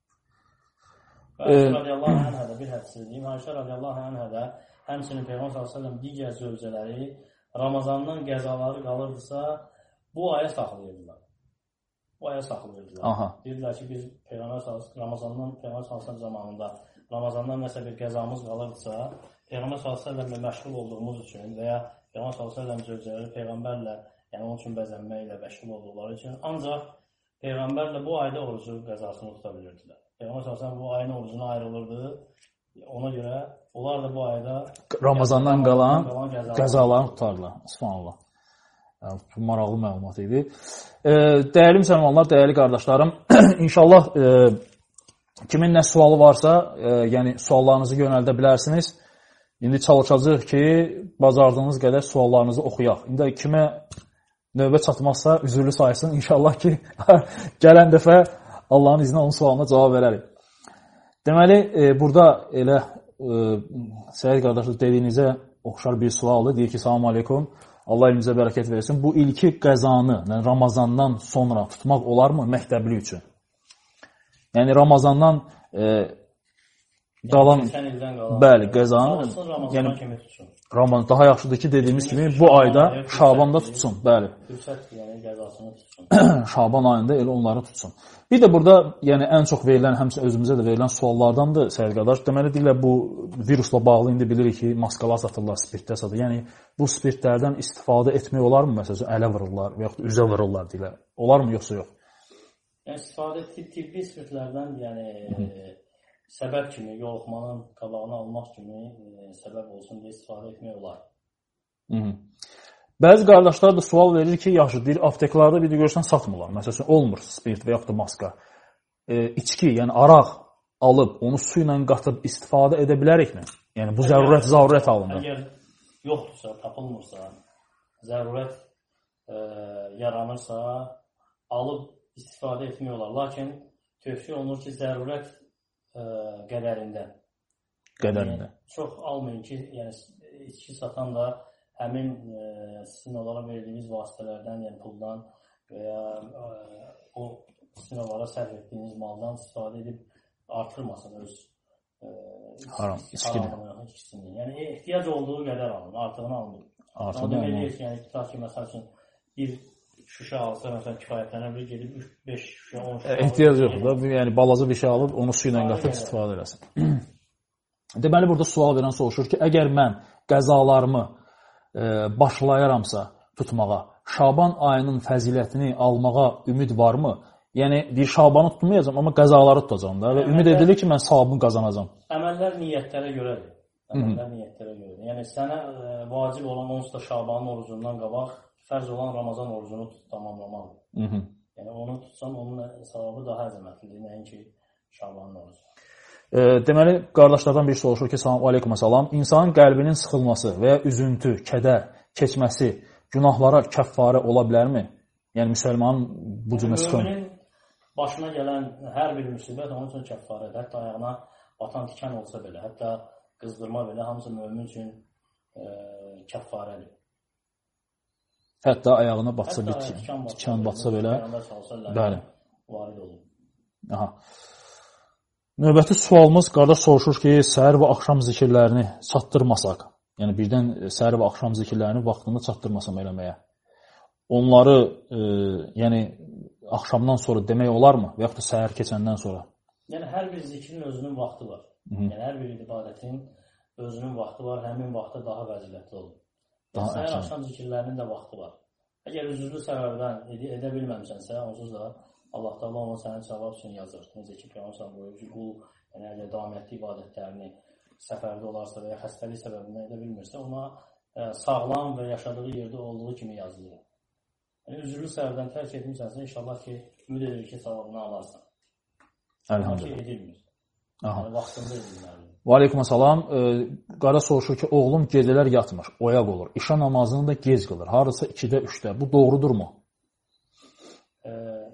Və Ayşə radiyallahu anhə də bir hədisi deyim. Ayşə radiyallahu anhə də həmçinin Peyğəmbər sallallahu əleyhi və səlləm digər zövcələri Ramazandan qəzaları qalırdısa, bu aya saxlayırdılar. Bu aya saxlayırdılar. Aha. Deyirlər ki, biz Peyğəmbər sallallahu Ramazandan Peyğəmbər sallallahu əleyhi zamanında Ramazandan nəsə bir qəzamız qalırdısa, Peyğəmbər sallallahu əleyhi və səlləmlə məşğul olduğumuz üçün və ya Peyğəmbər sallallahu əleyhi və səlləm zövcələri peyğəmbərlə, yəni onun üçün bəzənməklə məşğul olduqları üçün ancaq peyğəmbərlə bu ayda orucu qəzasını tuta bilirdilər. Peyğəmbər sallallahu əleyhi və səlləm bu ayın orucuna ayrılırdı. Ona görə onlar da bu ayda Ramazandan qalan qəzalarını tutarlar. Subhanallah. Yəni, bu maraqlı məlumat idi. E, dəyərli müsəlmanlar, dəyərli qardaşlarım, inşallah e, kimin nə sualı varsa, e, yəni suallarınızı yönəldə bilərsiniz. İndi çalışacağıq ki, bacardığınız qədər suallarınızı oxuyaq. İndi kimə növbə çatmazsa, üzürlü sayısın. İnşallah ki, gələn dəfə Allahın izni onun sualına cavab verərik. Deməli, e, burada elə e, Səid qardaşlar dediyinizə oxşar bir sualdır. Deyir ki, salam aleykum, Allah elimizə bərəkət versin. Bu ilki qəzanı, yəni Ramazandan sonra tutmaq olarmı məktəbli üçün? Yəni Ramazandan e, qalan, qalan bəli, qəzanı, yəni Ramazan daha yaxşıdır ki, dediyimiz kimi bu ayda Şabanda tutsun, bəli. Yəni qəzasını tutsun. Şaban ayında elə onları tutsun. Bir də burada, yəni ən çox verilən, həmçinin özümüzə də verilən suallardandır Səid qardaş. Deməli deyirlər, bu virusla bağlı indi bilirik ki, maskalar satırlar, spirtlər satırlar. Yəni bu spirtlərdən istifadə etmək olarmı? Məsələn, ələ vururlar və yaxud üzə vururlar deyirlər. Olarmı yoxsa yox? Yəni istifadə tibbi spirtlərdən, yəni e, səbəb kimi, yoluxmanın qabağını almaq kimi e, səbəb olsun deyə istifadə etmək olar. Hı -hı. Bəzi qardaşlar da sual verir ki, yaxşı, deyir, apteklarda bir də görürsən satmırlar. Məsələn, olmur spirt və yaxud da maska. E, içki, yəni araq alıb, onu su ilə qatıb istifadə edə bilərikmi? Yəni, bu zərurət, zərurət halında. Əgər yoxdursa, tapılmırsa, zərurət e, yaranırsa, alıb istifadə etmək olar. Lakin tövsiyə olunur ki, zərurət e, qədərində. Qədərində. Yəni, çox almayın ki, yəni içki satan da həmin e, sizin onlara verdiyiniz vasitələrdən, yəni puldan və ya e, o sizin onlara sərf etdiyiniz maldan istifadə edib artırmasın öz e, haram, içkini. Yəni ehtiyac olduğu qədər alın, artığını almayın. Artığını almayın. Yəni tutaq ki, məsəl üçün bir şüşə alsa, məsələn, kifayətlənə bir gedib üç beş şüşə, on şüşə alır. Ehtiyac yoxdur da, yəni balaca bir şey alıb onu su ilə qatıb istifadə eləsin. Deməli, burada sual verən soruşur ki, əgər mən qəzalarımı e, başlayaramsa tutmağa, Şaban ayının fəzilətini almağa ümid varmı? Yəni, deyir, Şabanı tutmayacam, amma qəzaları tutacam da və ümid edilir ki, mən savabını qazanacam. Əməllər niyyətlərə görədir. Əməllər niyyətlərə görədir. Yəni, sənə e, vacib olan onsuz da Şabanın orucundan qabaq, fərz olan Ramazan orucunu tut, tamamlamalıdır. Yəni, onu tutsan, onun savabı daha əzəmətlidir, nəinki Şabanın orucu. E, deməli, qardaşlardan bir soruşur ki, salam, aleykum əsəlam, insanın qəlbinin sıxılması və ya üzüntü, kədər, keçməsi günahlara kəffarə ola bilərmi? Yəni, müsəlmanın bu cümlə sıxılması. Müminin başına gələn hər bir müsibət onun üçün kəffarədir. Hətta ayağına batan tikən olsa belə, hətta qızdırma belə, hamısı mümin üçün e, kəffarədir. Hətta ayağına batsa bir tikan batsa belə, bəli. Varid olur. Aha. Növbəti sualımız, qardaş soruşur ki, səhər və axşam zikirlərini çatdırmasaq, yəni birdən səhər və axşam zikirlərini vaxtında çatdırmasam eləməyə, onları e, yəni axşamdan sonra demək olarmı və yaxud da səhər keçəndən sonra? Yəni hər bir zikrin özünün vaxtı var. Hı -hı. Yəni hər bir ibadətin özünün vaxtı var, həmin vaxtda daha vəzifətli olur. Yəni, səhər axşam zikirlərinin də vaxtı var. Əgər üzrlü səbəbdən ed edə bilməmsənsə, onsuz da Allah Taala onu sənin savab üçün yazır. Necə ki, Peyğəmbər buyurur ki, qul, yəni əgər davamətli ibadətlərini səfərdə olarsa və ya xəstəlik səbəbindən edə bilmirsə, ona ə, sağlam və yaşadığı yerdə olduğu kimi yazılır. Yəni üzrlü səbəbdən tərk etmirsənsə, inşallah ki, ümid edir ki, savabını alarsan. Əlhamdülillah. Ki, edilmir. Yəni vaxtında edilməlidir. Və aleykum əsəlam. E, qara soruşur ki, oğlum gecələr yatmır, oyaq olur. İşə namazını da gec qılır. Harasa ikidə, üçdə. Bu doğrudurmu? E,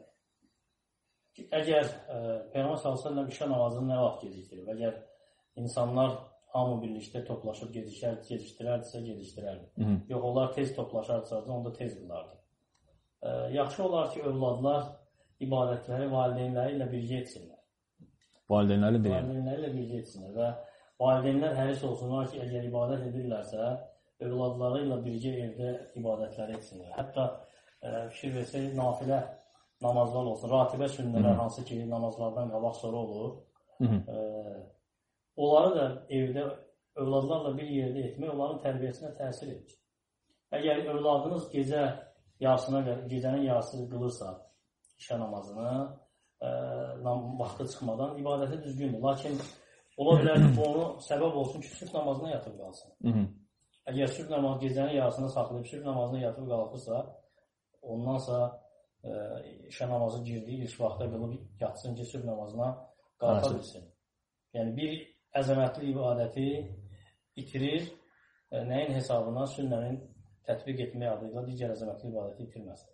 Əgər e, Peyğəmbər sallallahu əleyhi və səlləm işə namazını nə vaxt gecikdirir? Əgər insanlar hamı birlikdə toplaşıb gecikər, gecikdirərdisə, gecikdirərdi. Hı -hı. Yox, onlar tez toplaşardısa, onda tez qılardı. E, yaxşı olar ki, övladlar ibadətləri valideynləri ilə birgə etsinlər. Valideynləri birgə. Valideynləri ilə birgə etsinlər və valideynlər həris olsunlar ki, əgər ibadət edirlərsə, övladları ilə birgə evdə ibadətləri etsinlər. Hətta e, fikir versək, nafilə namazlar olsun, ratibə sünnələr, hansı ki, namazlardan qabaq sonra olur. Hı -hı. E, onları da evdə övladlarla bir yerdə etmək, onların tərbiyəsinə təsir edir. Əgər övladınız gecə yarısına, gecənin yarısı qılırsa, işə namazını, e, vaxtı çıxmadan ibadəti düzgündür. Lakin ola bilər ki, bu onu səbəb olsun ki, sübh namazına yatıb qalsın. Hı -hı. Əgər sübh namazı gecənin yarısını saxlayıb, sübh namazına yatıb qalxırsa, ondansa e, işə namazı girdiyi ilk vaxtda qılıb yatsın ki, sübh namazına qalxa bilsin. Yəni, bir əzəmətli ibadəti itirir, e, nəyin hesabına sünnənin tətbiq etmək adıyla digər əzəmətli ibadəti itirməsin.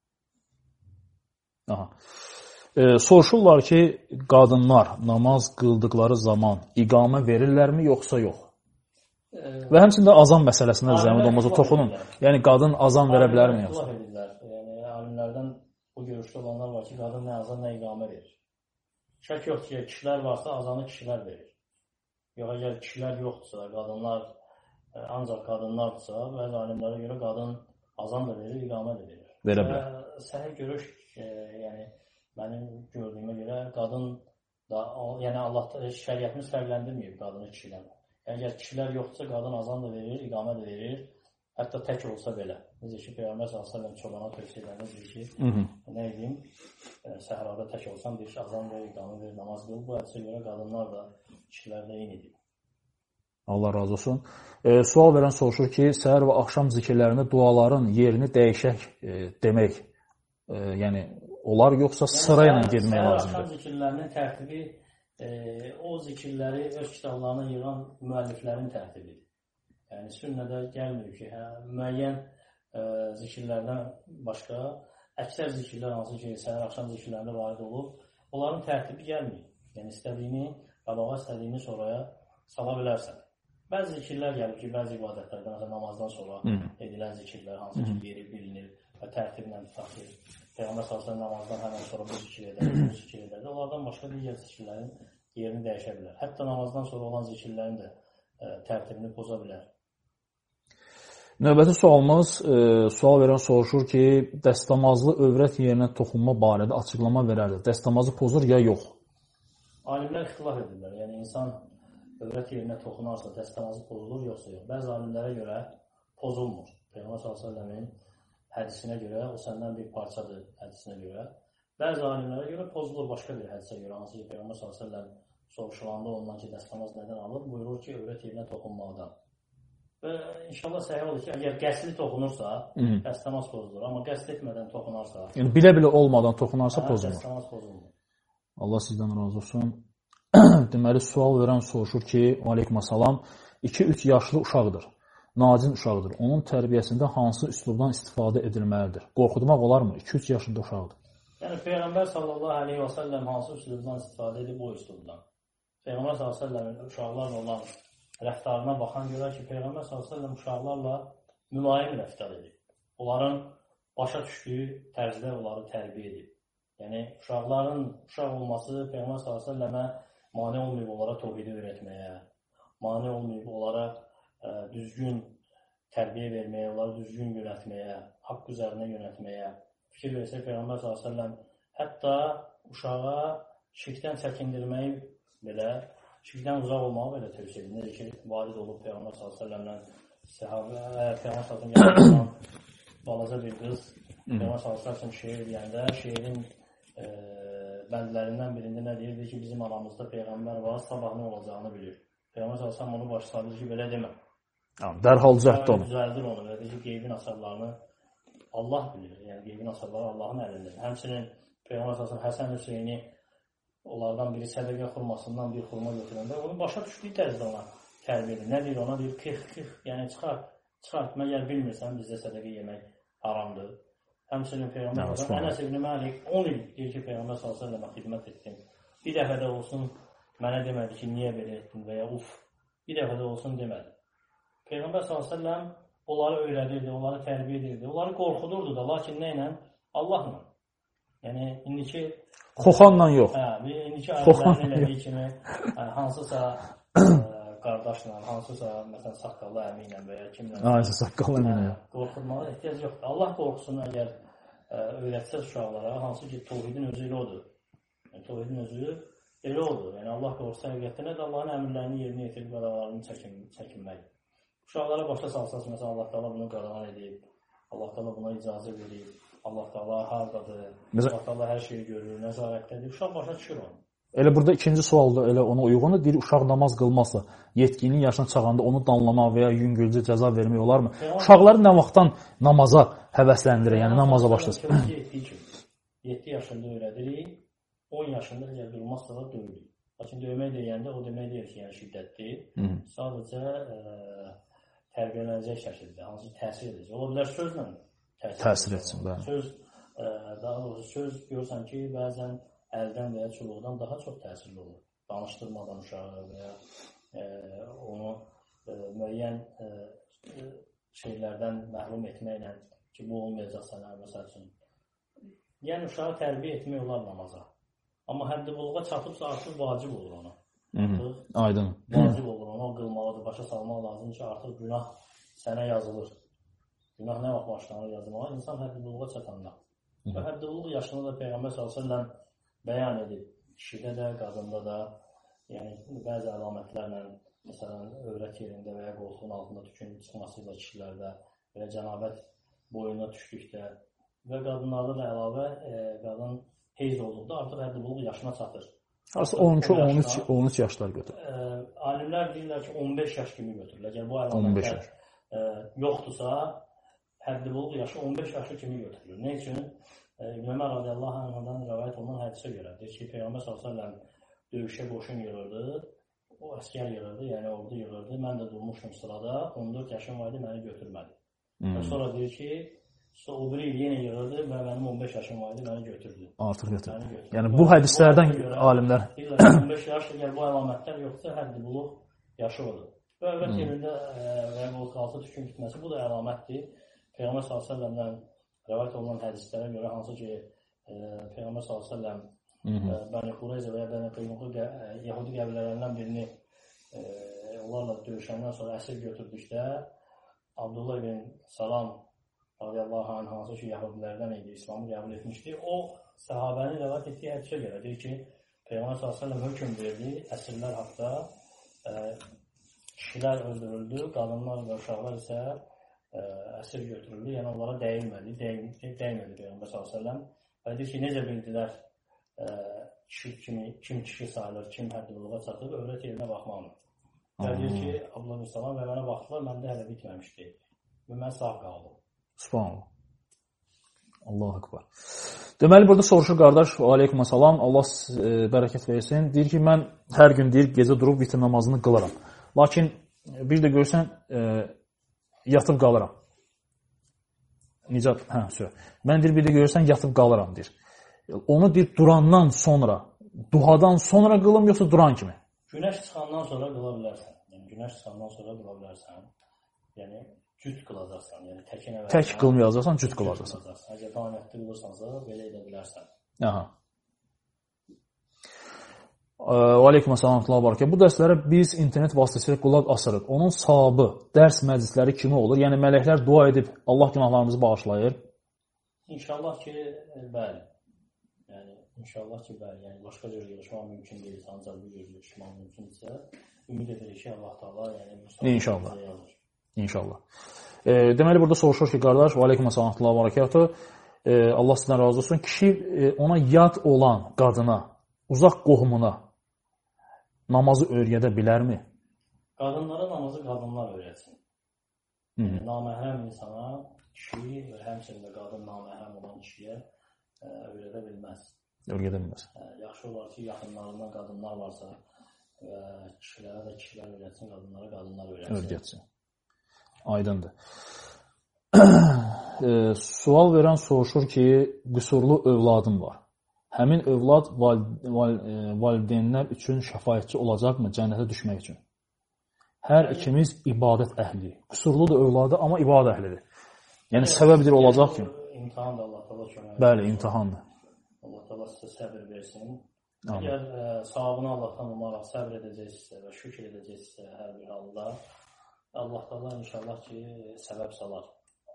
Aha. E, soruşurlar ki, qadınlar namaz qıldıqları zaman iqamə verirlərmi, yoxsa yox? E, Və həmçində azan məsələsində zəhmət olmazsa toxunun. Yəni, qadın azan verə bilərmi, yoxsa? Yəni, alimlərdən bu görüşdə olanlar var ki, qadın nə azan, nə iqamə verir. Şək yox ki, kişilər varsa, azanı kişilər verir. Yox, əgər kişilər yoxdursa, qadınlar, ancaq qadınlardırsa, bəzi alimlərə görə qadın azan da verir, iqamə də verir. Verə bilər. Səhih görüş, e, yəni, mənim gördüyümə görə qadın da, yəni Allah şəriətimiz fərqləndirməyib qadını kişidən. Əgər kişilər yoxdursa, qadın azan da verir, iqamə də verir, hətta tək olsa belə. Necə ki, Peyğəmbər sallallahu əleyhi və səlləm çobana tövsiyə edəndə deyir ki, Hı -hı. nə edeyim, e, səhrada tək olsam, bir azan və iqamə verir, namaz qıl. Bu hədisə görə qadınlar da kişilər də eynidir. Allah razı olsun. E, sual verən soruşur ki, səhər və axşam zikirlərində duaların yerini dəyişək e, demək, e, yəni olar yoxsa yəni, sıra ilə getmək səhər, lazımdır? Səhər axşam zikirlərinin tərtibi e, o zikirləri öz kitablarına yığan müəlliflərin tərtibidir. Yəni sünnədə gəlmir ki, hə, müəyyən e, zikirlərdən başqa əksər zikirlər hansı ki, səhər axşam zikirlərində varid olub, onların tərtibi gəlmir. Yəni istədiyini qabağa, istədiyini sonraya sala bilərsən. Bəzi zikirlər gəlir ki, bəzi ibadətlərdə, məsələn, namazdan sonra Hı. edilən zikirlər, hansı ki, yeri bilinir və tərtiblə tutaqdır. Peyğəmbər sallallahu namazdan həmən sonra bu zikir edər, bu zikir edər. Onlardan başqa digər zikirlərin yerini dəyişə bilər. Hətta namazdan sonra olan zikirlərin də e, tərtibini poza bilər. Növbəti sualımız, e, sual verən soruşur ki, dəstəmazlı övrət yerinə toxunma barədə açıqlama verərdir. Dəstəmazı pozur ya yox? Alimlər ixtilaf edirlər. Yəni, insan övrət yerinə toxunarsa, dəstəmazı pozulur, yoxsa yox. Bəzi alimlərə görə pozulmur. Peyğəmbər sallallahu əleyhi və səlləmin hədisinə görə, o səndən bir parçadır hədisinə görə. Bəzi alimlərə görə pozulur başqa bir hədisə görə. Hansı ki, Peyğəmbər sallallahu əleyhi və səlləm soruşulanda ondan ki, dəstəmaz nədən alır? Buyurur ki, övrət yerinə toxunmaqdan. Və inşallah səhih olur ki, əgər qəsdli toxunursa, Hı. dəstəmaz pozulur. Amma qəsd etmədən toxunarsa... Yəni, bilə-bilə olmadan toxunarsa hə, pozulur. Dəstəmaz pozulmur. Allah sizdən razı olsun. Deməli, sual verən soruşur ki, aleykümsalam, iki üç yaşlı uşaqdır, nazin uşaqdır. Onun tərbiyəsində hansı üslubdan istifadə edilməlidir? Qorxutmaq olarmı? iki üç yaşında uşaqdır. Yəni, Peyğəmbər sallallahu aleyhi və səlləm hansı üslubdan istifadə edib o üslubdan? Peyğəmbər sallallahu aleyhi və səlləmin uşaqlarla olan rəftarına baxan görər ki, Peyğəmbər sallallahu aleyhi və səlləm uşaqlarla mülayim rəftar edib. Onların başa düşdüyü tərzdə onları tərbiyə edib. Yəni, uşaqların uşaq olması Peyğəmbər sallallahu əleyhi və səlləmə mane olmayıb onlara təvhidi öyrətməyə, mane olmayıb onlara ə, düzgün tərbiyə verməyə, onları düzgün yönətməyə, haqq üzərinə yönətməyə fikir versə Peyğəmbər sallallahu əleyhi və səlləm hətta uşağa şirkdən çəkindirməyi belə, şirkdən uzaq olmağı belə tövsiyə edir. Necə ki, varid olub Peyğəmbər sallallahu əleyhi və səlləmdən səhabə, Peyğəmbər sallallahu əleyhi və səlləm balaca bir qız Peyğəmbər sallallahu əleyhi və səlləm şeir deyəndə, şeirin E, bəndlərindən birində nə deyirdi ki, bizim aramızda Peyğəmbər var, sabah nə olacağını bilir. Peyğəmbər sallallahu əleyhi və səlləm onu başladı ki, belə demə. Dərhal düzəltdi onu. Düzəldir onu və deyir ki, qeybin əsrarlarını Allah bilir. Yəni qeybin əsrarları Allahın əlindədir. Həmçinin Peyğəmbər sallallahu əleyhi və səlləm Həsən Hüseyni onlardan biri sədəqə xurmasından bir xurma götürəndə onu başa düşdüyü tərzdə ona tərbiyə edir. Nə deyir ona? Deyir qırx qırx, yəni çıxart, çıxart. Məgər bilmirsən bizdə sədəqə yemək haramdır. Həmçinin Peyğəmbər sallallahu əleyhi və səlləm Ənəs ibn Məlik on il deyir ki, Peyğəmbər sallallahu əleyhi və səlləmə xidmət etdim. Bir dəfə də olsun mənə demədi ki, niyə belə etdin və ya uf. Bir dəfə də olsun demədi. Peyğəmbər sallallahu əleyhi və səlləm onları öyrədirdi, onları tərbiyə edirdi. Onları qorxudurdu da, lakin nə ilə? Allahla. Yəni indiki xoxanla yox. Hə, indiki alimlərin elədiyi kimi hə, hansısa qardaşla, hansısa məsələn saqqallı əmi ilə və ya kimlə. Hansısa saqqallı əmi ilə. Qorxutmağa ehtiyac yoxdur. Allah qorxusunu əgər ə, öyrətsə uşaqlara, hansı ki təvhidin özü elə odur. Yəni təvhidin özü elə odur. Yəni Allah qorxusu həqiqətən də Allahın əmrlərini yerinə yetirib qadağalarını çəkin, çəkinmək. Uşaqlara başa salsaq məsələn Allah Taala bunu qadağan edib, Allah Taala buna icazə verib, Allah Taala hardadır, Allah Taala hər şeyi görür, nəzarətdədir. Uşaq başa düşür onu. Elə burada ikinci sualda elə ona uyğundur. Deyir, uşaq namaz qılmazsa, yetkinlik yaşına çağanda onu danlamaq və ya yüngülcə cəza vermək olarmı? Uşaqları nə vaxtdan namaza həvəsləndirir, yəni namaza başlasın? yeddi yaşında öyrədirik, on yaşında əgər qılmazsa da döyülür. Lakin döymək deyəndə o demək deyir ki, yəni şiddətdir. Sadəcə ə, tərbiyələnəcək şəkildə, hansı təsir edəcək. Ola bilər sözlə təsir, təsir etsin. Söz, ə, daha doğrusu söz görürsən ki, bəzən əldən və ya çubuqdan daha çox təsirli olur. Danışdırmadan uşağı və ya e, onu e, müəyyən e, şeylərdən məhrum etməklə ki, bu olmayacaq sənə, məsəl üçün. Yəni, uşağı tərbiyə etmək olar namaza. Amma həddi buluğa çatıbsa artıq vacib olur ona. Artıq Aydın. Vacib olur ona, o qılmalıdır, başa salmaq lazım ki, artıq günah sənə yazılır. Günah nə vaxt başlanır yazılmağa? İnsan həddi buluğa çatanda. Və həddi buluq yaşında da Peyğəmbər sallallahu əleyhi və səlləm bəyan edib, kişidə də, qadında da, yəni bəzi əlamətlərlə, məsələn, övrət yerində və ya qoltuğun altında tükün çıxmasıyla kişilərdə və cənabət boyuna düşdükdə və qadınlarda da əlavə, e, qadın heyz olduqda artıq həddi buluq yaşına çatır. Arası on iki on üç yaşlar götürür. Alimlər deyirlər ki, on beş yaş kimi götürür. Əgər bu əlamətlər yoxdursa, həddi buluq yaşı on beş yaşı kimi götürülür. Ne üçün? İbn Ömər radiyallahu anhdan rəvayət olunan hədisə görə deyir ki, Peyğəmbər sallallahu əleyhi və səlləm döyüşə qoşun yığırdı, o əskər yığırdı, yəni ordu yığırdı. Mən də durmuşum sırada, on dörd yaşım vardı, məni götürmədi. Hmm. Və sonra deyir ki, sonra o biri il yenə yığırdı və mənim on beş yaşım vardı, məni götürdü. Artıq götürdü. Yəni bu hədislərdən alimlər on beş yaş, əgər bu əlamətlər yoxsa, həddi buluq yaşı olur. Və əlbət yerində və altı tükün bitməsi, bu da əlamətdir. Peyğəmbər sallallahu əleyhi və səlləmdən rəvayət olunan hədislərə görə, hansı ki, Peyğəmbər sallallahu əleyhi və səlləm Bəni Qureyzə və ya Bəni Qeynuqa Yahudi qəbilələrindən birini onlarla döyüşəndən sonra əsir götürdükdə Abdullah ibn Salam radiyallahu anh, hansı ki, Yahudilərdən idi, İslamı qəbul etmişdi. O, səhabənin rəvayət etdiyi hədisə görə deyir ki, Peyğəmbər sallallahu əleyhi və səlləm hökm verdi, əsirlər haqda kişilər öldürüldü, qadınlar və uşaqlar isə əsir götürüldü, yəni onlara dəyilmədi, dəymədi Peyğəmbər sallallahu əleyhi və səlləm. Və deyir ki, necə bildilər kişi kimi, kim kişi sayılır, kim həddi buluğa çatır, övrət yerinə baxmamır. Və deyir ki, Abdullah ibn Salam və mənə baxdılar, məndə hələ bitməmişdi və mən sağ qaldım. Subhanallah. Allahu Akbar. Deməli, burada soruşur qardaş, aleykum salam, Allah bərəkət versin. Deyir ki, mən hər gün deyir, gecə durub vitir namazını qılaram. Lakin bir də görsən, yatıb qalıram. Nicat, hə, söz. Mən deyir, bir də görsən, yatıb qalıram, deyir. Onu deyir, durandan sonra, duhadan sonra qılım, yoxsa duran kimi? Günəş çıxandan sonra qıla bilərsən. Yəni, günəş çıxandan sonra qıla bilərsən. Yəni, cüt qılacaqsan. Yəni, təkin əvəzən. Tək qılmayacaqsan, cüt qılacaqsan. Əgər qanətli qılırsansa, belə edə bilərsən. Aha. Aleyküm əssalam, bu dərslərə biz internet vasitəsilə qulaq asırıq. Onun savabı, dərs məclisləri kimi olur? Yəni, mələklər dua edib Allah günahlarımızı bağışlayır? İnşallah ki, bəli. Yəni, inşallah ki, bəli. Yəni, başqa cür yığışmaq mümkün deyil. Ancaq bu cür yığışmaq mümkünsə, ümid edirik ki, Allah Taala, yəni, İnşallah. İnşallah. E, deməli, burada soruşur ki, qardaş, aleyküm əssalam, Allah sizdən razı olsun. Kişi e, ona yad olan qadına, uzaq qohumuna namazı öyrədə bilərmi? Qadınlara namazı qadınlar öyrətsin. Yəni, naməhrəm insana, kişi və həmçində qadın naməhrəm olan kişiyə öyrədə bilməz. Öyrədə bilməz. Yaxşı olar ki, yaxınlarından qadınlar varsa və kişilərə də kişilər öyrətsin, qadınlara qadınlar öyrətsin. Öyrətsin. Aydındır. e, sual verən soruşur ki, qüsurlu övladım var. Həmin övlad val val valideynlər üçün şəfaətçi olacaqmı cənnətə düşmək üçün? Hər ikimiz ibadət əhli. Qüsurludur övladı, amma ibadət əhlidir. Yəni, səbəbdir olacaq ki. İmtihan da Allah Taala kömək. Bəli, imtihandır. Allah Taala sizə səbir versin. Əgər savabını Allahdan umaraq səbr edəcəksə və şükür edəcəksə hər bir halda, Allah Taala inşallah ki, səbəb salar.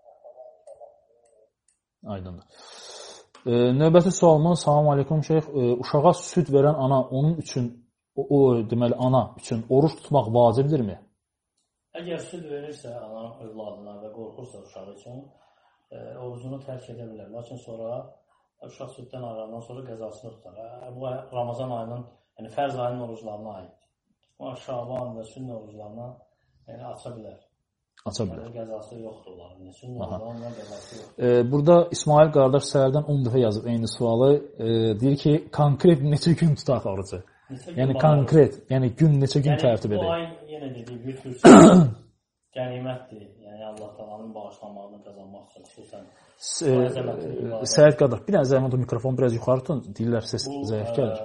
Aydındır. E, növbəti sualımız, salam aleykum şeyx, e, uşağa süd verən ana, onun üçün, o, o deməli, ana üçün oruç tutmaq vacibdirmi? Əgər süd verirsə ana övladına və qorxursa uşağı üçün, e, orucunu tərk edə bilər. Lakin sonra, uşaq süddən ayrılandan sonra qəzasını tutar. E, bu Ramazan ayının, yəni fərz ayının oruclarına aiddir. Ama Şaban və sünnə oruclarına yəni, aça bilər. Aça bilər. Yəni, qəzası yoxdur onların. Sünnə oruclarına qəzası yoxdur. E, burada İsmail qardaş səhərdən on dəfə yazıb eyni sualı. E, deyir ki, konkret neçə gün tutaq orucu? Yəni, konkret, yəni gün neçə gün yəni, tərtib edir? Bu ay yenə dedik, bir tür qənimətdir. Yəni, Allah Taala'nın bağışlanmağını qazanmaq üçün xüsusən Səhət qardaş, bir dənə zəhmət o mikrofonu biraz yuxarı tutun, deyirlər səs zəif gəlir.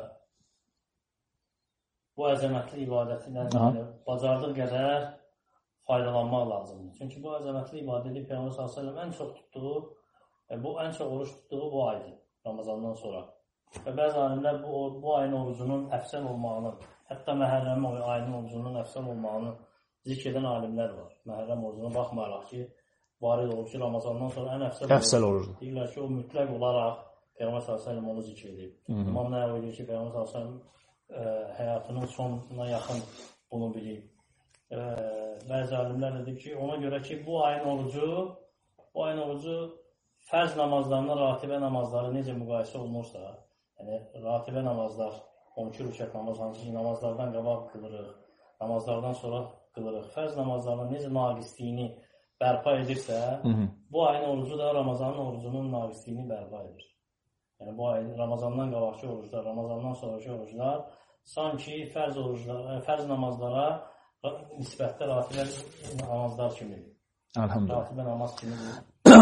Bu əzəmətli ibadətindən yəni, bacardığı qədər faydalanmaq lazımdır. Çünki bu əzəmətli ibadəti Peyğəmbər sallallahu əleyhi və səlləm ən çox tutduğu, bu ən çox oruç tutduğu bu aydır, Ramazandan sonra. Və bəzi alimlər bu, bu ayın orucunun əfsəl olmağını, hətta Məhərrəm ayının orucunun əfsəl olmağını zikr edən alimlər var. Məhərrəm orucuna baxmayaraq ki, varid olur ki, Ramazandan sonra ən əfsəl, əfsəl orucdur. Deyirlər ki, o mütləq olaraq Peyğəmbər sallallahu əleyhi və səlləm onu zikr edib. İmam Nəvəvi deyir ki, Peyğəmbər sallallahu əleyhi və səlləm həyatının sonuna yaxın bunu bilib. Bəzi alimlər dedi ki, ona görə ki, bu ayın orucu, bu ayın orucu fərz namazlarına ratibə namazları necə müqayisə olunursa, yəni ratibə namazlar on iki rükət namaz, hansı ki, namazlardan qabaq qılırıq, namazlardan sonra qılırıq. Fərz namazlardan necə naqisliyini bərpa edirsə, Hı -hı. bu ayın orucu da Ramazanın orucunun naqisliyini bərpa edir. Yəni, bu ayın Ramazandan qabaqçı oruclar, Ramazandan sonraki oruclar sanki fərz, oruclar, fərz namazlara nisbətdə ratibə namazlar kimidir. Elhamdülillah. Ratibə namaz kimidir.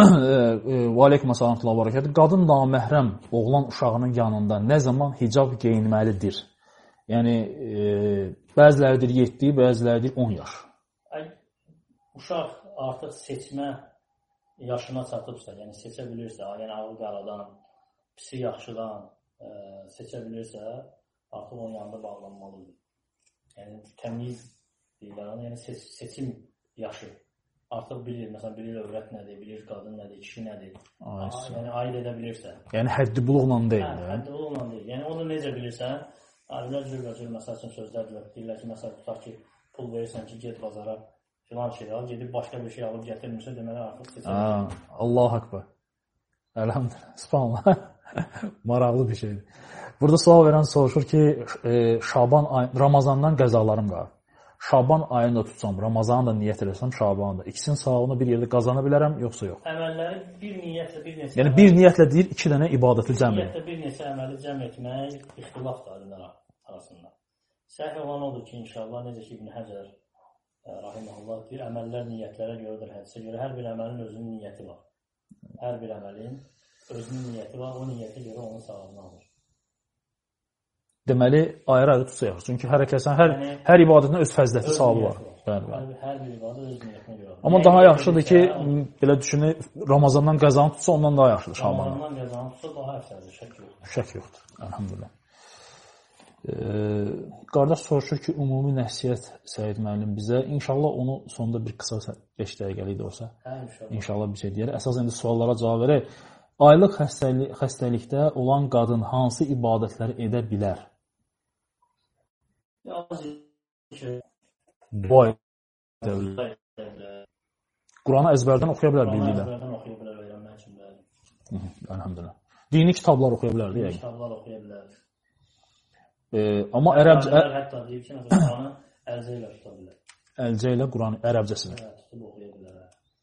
Və aleykum əssalam və bərəkətuh. Qadın naməhrəm oğlan uşağının yanında nə zaman hicab geyinməlidir? Yəni, e, bəziləri deyir yeddi, bəziləri deyir on yaş. Uşaq artıq seçmə yaşına çatıbsa, yəni seçə bilirsə, yəni ağı qaradan, pisi yaxşıdan e, seçə bilirsə, artıq onun yanında bağlanmalıdır. Yəni, təmiz deyirlər, yəni seç, seçim yaşı. Artıq bilir, məsələn, bilir övrət nədir, bilir qadın nədir, kişi nədir. Aysi. Yəni, ayıd edə bilirsə. Yəni, həddi buluqla deyil. Hə, həddi buluqla deyil. Yəni, onu necə bilirsən, alimlər cürbəcür, məsəl üçün sözlər deyilər. Deyirlər ki, məsəl tutaq ki, pul verirsən ki, get bazara filan şey al, gedib başqa bir şey alıb gətirmirsə, deməli artıq seçəlir. Allah-u Akbar. Elhamdülillah. Subhanallah. Maraqlı bir şeydir. Burada sual verən soruşur ki, e, Şaban ay Ramazandan qəzalarım var. Şaban ayında tutsam, Ramazanı da niyyət eləsəm, Şabanı da. İkisinin savabını bir yerdə qazana bilərəm, yoxsa yox? Əməlləri bir niyyətlə bir neçə... Yəni, bir niyyətlə deyir, iki dənə ibadətli cəm etmək. Niyyətlə bir neçə əməli cəm etmək ixtilafdır alimlər arasında. Səhih olan odur ki, inşallah, necə ki, İbn Həcər rahiməhullah deyir, əməllər niyyətlərə görədir, hədisə görə hər bir əməlin özünün niyyəti var. Hər bir əməlin özünün niyyəti var, o niyyətə görə onun savabını alır. Deməli, ayrı-ayrı tutsayaq. Çünki hər kəsən, hər, yəni, hər ibadətin öz fəziləti savabı var. Bəli, bəli. Hər bir ibadə öz niyyətinə görə. Amma yəni, daha yaxşıdır ki, yəni, belə düşünür, Ramazandan qəzanı tutsa, ondan daha yaxşıdır Şabandan. Ramazandan qəzanı tutsa, daha əfsəlidir, şək yoxdur. Şək yoxdur, əlhamdülillah. Ee, qardaş soruşur ki, ümumi nəsiyyət Səid müəllim bizə. İnşallah onu sonunda bir qısa beş dəqiqəlik də olsa, hə, inşallah. İnşallah bir şey deyər. Əsas indi suallara cavab verək. Aylıq xəstəlik, xəstəlikdə olan qadın hansı ibadətləri edə bilər? Boy. Quranı əzbərdən oxuya bilər bildiyilə. Quranı əzbərdən oxuya bilər, öyrənmək üçün bəli. Əlhamdülillah. Dini kitablar oxuya bilər, deyək. Dini kitablar oxuya bilər. Ee, amma ərəbcə... Hətta deyib ki, məsələn, Quranı əlcə ilə tuta bilər. Əlcə ilə Quranı, ərəbcəsini. Hə, tutub oxuya bilər.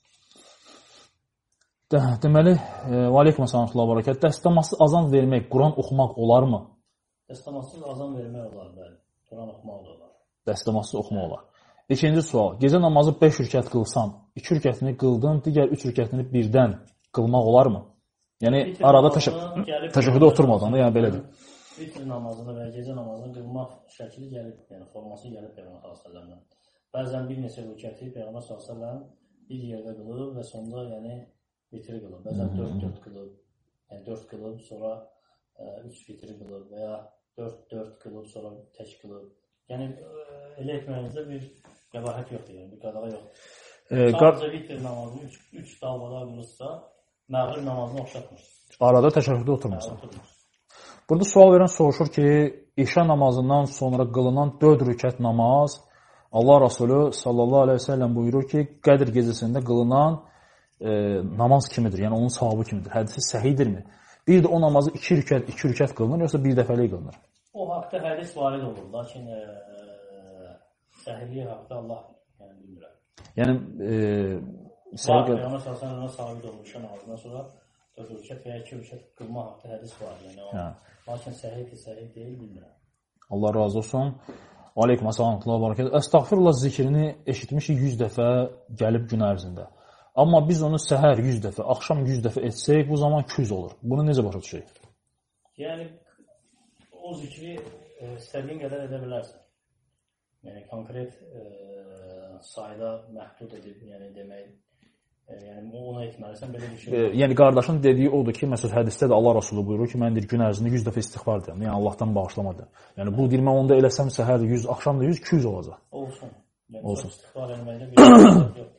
Deməli, və aleykum əssalam və bərəkət, dəstəmasız azan vermək, Quran oxumaq olarmı? Dəstəmasız azan vermək olar, bəli. Quran oxumaq da olar. Dəstəmasız oxumaq olar. İkinci sual, gecə namazı beş rükət qılsam, iki rükətini qıldım, digər üç rükətini birdən qılmaq olarmı? Yəni, arada təşəkküdə oturmadan da, yəni belədir. Vitr namazını və gecə namazını qılmaq şəkili gəlib, yəni forması gəlib Peyğəmbər sallallahu əleyhi və səlləmdən. Bəzən bir neçə rükəti Peyğəmbər sallallahu əleyhi və səlləm bir yerdə qılıb və sonda yəni vitri qılıb. Bəzən dörd dörd qılıb, yəni dörd qılıb, sonra üç vitri qılıb və ya dörd dörd qılıb, sonra tək qılıb. Yəni elə etməyinizdə bir qəbahət yoxdur, yəni bir qadağa yoxdur. Sadəcə vitr namazını üç dalbada qılırsa, məğrib namazını oxşatmır. Arada təşəkkürdə oturmursan. Burada sual verən soruşur ki, İşa namazından sonra qılınan dörd rükət namaz, Allah Rasulü sallallahu aleyhi ve sellem buyurur ki, Qədr gecəsində qılınan e, namaz kimidir, yəni onun savabı kimidir. Hədisi səhidirmi? Bir də o namazı iki rükət, iki rükət qılınır, yoxsa bir dəfəlik qılınır? O haqda hədis varid olur, lakin e, səhiliyi haqda Allah yəni, bilmirəm. Yəni, e, var, Peyğəmbər sallallahu sabit olur İşa namazından sonra dörd rükət və ya iki rükət qılma haqda hədis var. Yəni, o, lakin səhih səhih deyil, bilmirəm. Allah razı olsun. Aleykum əssalam və bərəkət. Əstəğfirullah zikrini eşitmişik yüz dəfə gəlib gün ərzində. Amma biz onu səhər yüz dəfə, axşam yüz dəfə etsək, bu zaman küz olur. Bunu necə başa düşək? Yəni, o zikri e, istədiyin qədər edə bilərsən. Yəni, konkret e, sayda məhdud edib, yəni demək, e, yəni ona etməlisən, belə bir şey. E, yəni, qardaşın dediyi odur ki, məsələn, hədisdə də Allah Rasulü buyurur ki, mən deyir, gün ərzində yüz dəfə istiğfar edirəm, yəni Allahdan bağışlamadır. Yəni, bu deyir, mən onda eləsəm səhər yüz, axşam da yüz, iki yüz olacaq. Olsun. Yəni, olsun. İstiğfar eləməkdə bir yox.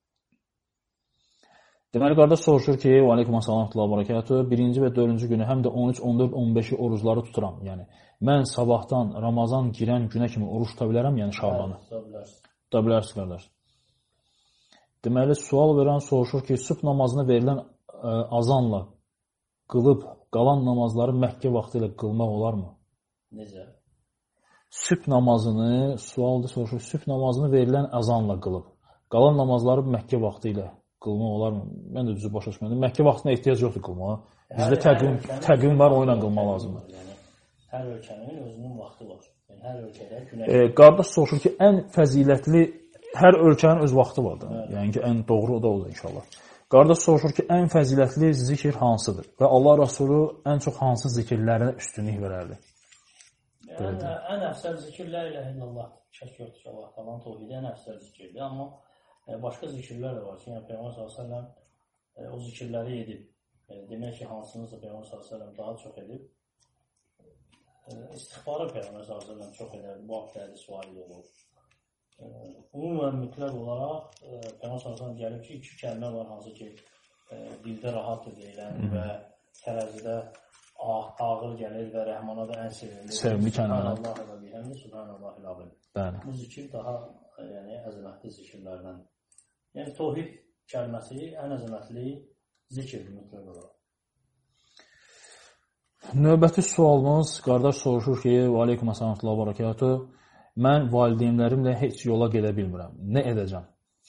Deməli, qardaş soruşur ki, və aleykum əssalam və bərəkətuh, birinci və dördüncü günü həm də on üç, on dörd, on beşi orucları tuturam. Yəni, mən sabahdan Ramazan girən günə kimi oruç tuta bilərəm, yəni Şabanı. Tuta bilərsin. Tuta bilərsin, qardaş. Deməli, sual verən soruşur ki, sübh namazına verilən ə, azanla qılıb qalan namazları Məkkə vaxtı ilə qılmaq olarmı? Necə? Sübh namazını, sualda soruşur, sübh namazını verilən əzanla qılıb. Qalan namazları Məkkə vaxtı ilə qılmaq olarmı? Mən də düzü başa düşmədim. Məkkə vaxtına ehtiyac yoxdur qılmağa. Bizdə təqvim, təqvim var, o ilə qılmaq lazımdır. Yəni, hər ölkənin özünün vaxtı var. Yəni, hər ölkədə günəş... E, qardaş soruşur ki, ən fəzilətli, hər ölkənin öz vaxtı var da. Evet. Yəni ki, ən doğru o da olur inşallah. Qardaş soruşur ki, ən fəzilətli zikir hansıdır? Və Allah Rasulü ən çox hansı zikirlərinə üstünlük verərdi? Yəni, ən əfsəl zikir la ilahe illallah, şək yoxdur ki, Allah talan tohidi ən əfsəl zikirdir. Amma e, başqa zikirlər də var ki, yəni Peyğəmbər sallallahu əleyhi və səlləm e, o zikirləri edib. E, demək ki, hansınızda Peyğəmbər sallallahu əleyhi və səlləm daha çox edib. E, İstiğfarı Peyğəmbər sallallahu əleyhi və səlləm çox edər. Bu haqda hədis var idi olur. E, Ümumən mütləq olaraq e, Peyğəmbər sallallahu əleyhi və səlləm gəlib ki, iki kəlmə var hansı ki, e, dildə rahatdır deyilən və tərəzidə ağır gəlir və Rəhmana da ən sevimli. Sevimli kəlmələr. Subhanallah və bihamdi, subhanallahil azim. Bəli. Bu zikir daha yəni əzəmətli zikirlərdən. Yəni təvhid kəlməsi ən əzəmətli zikirdir mütləq olaraq. Növbəti sualımız qardaş soruşur ki, və aleykum əssalam və bərəkatuh. Mən valideynlərimlə heç yola gedə bilmirəm. Nə edəcəm?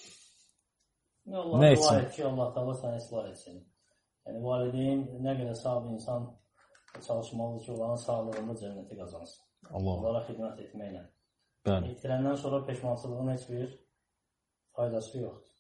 Allah dua et ki, Allah təala səni islah etsin. Yəni valideyn nə qədər sağ bir insan çalışmalıdır ki, onların sağlığında cənnəti qazansın. Allah. Onlara xidmət etməklə. Bəli. İtirəndən sonra peşmançılığın heç bir faydası yoxdur.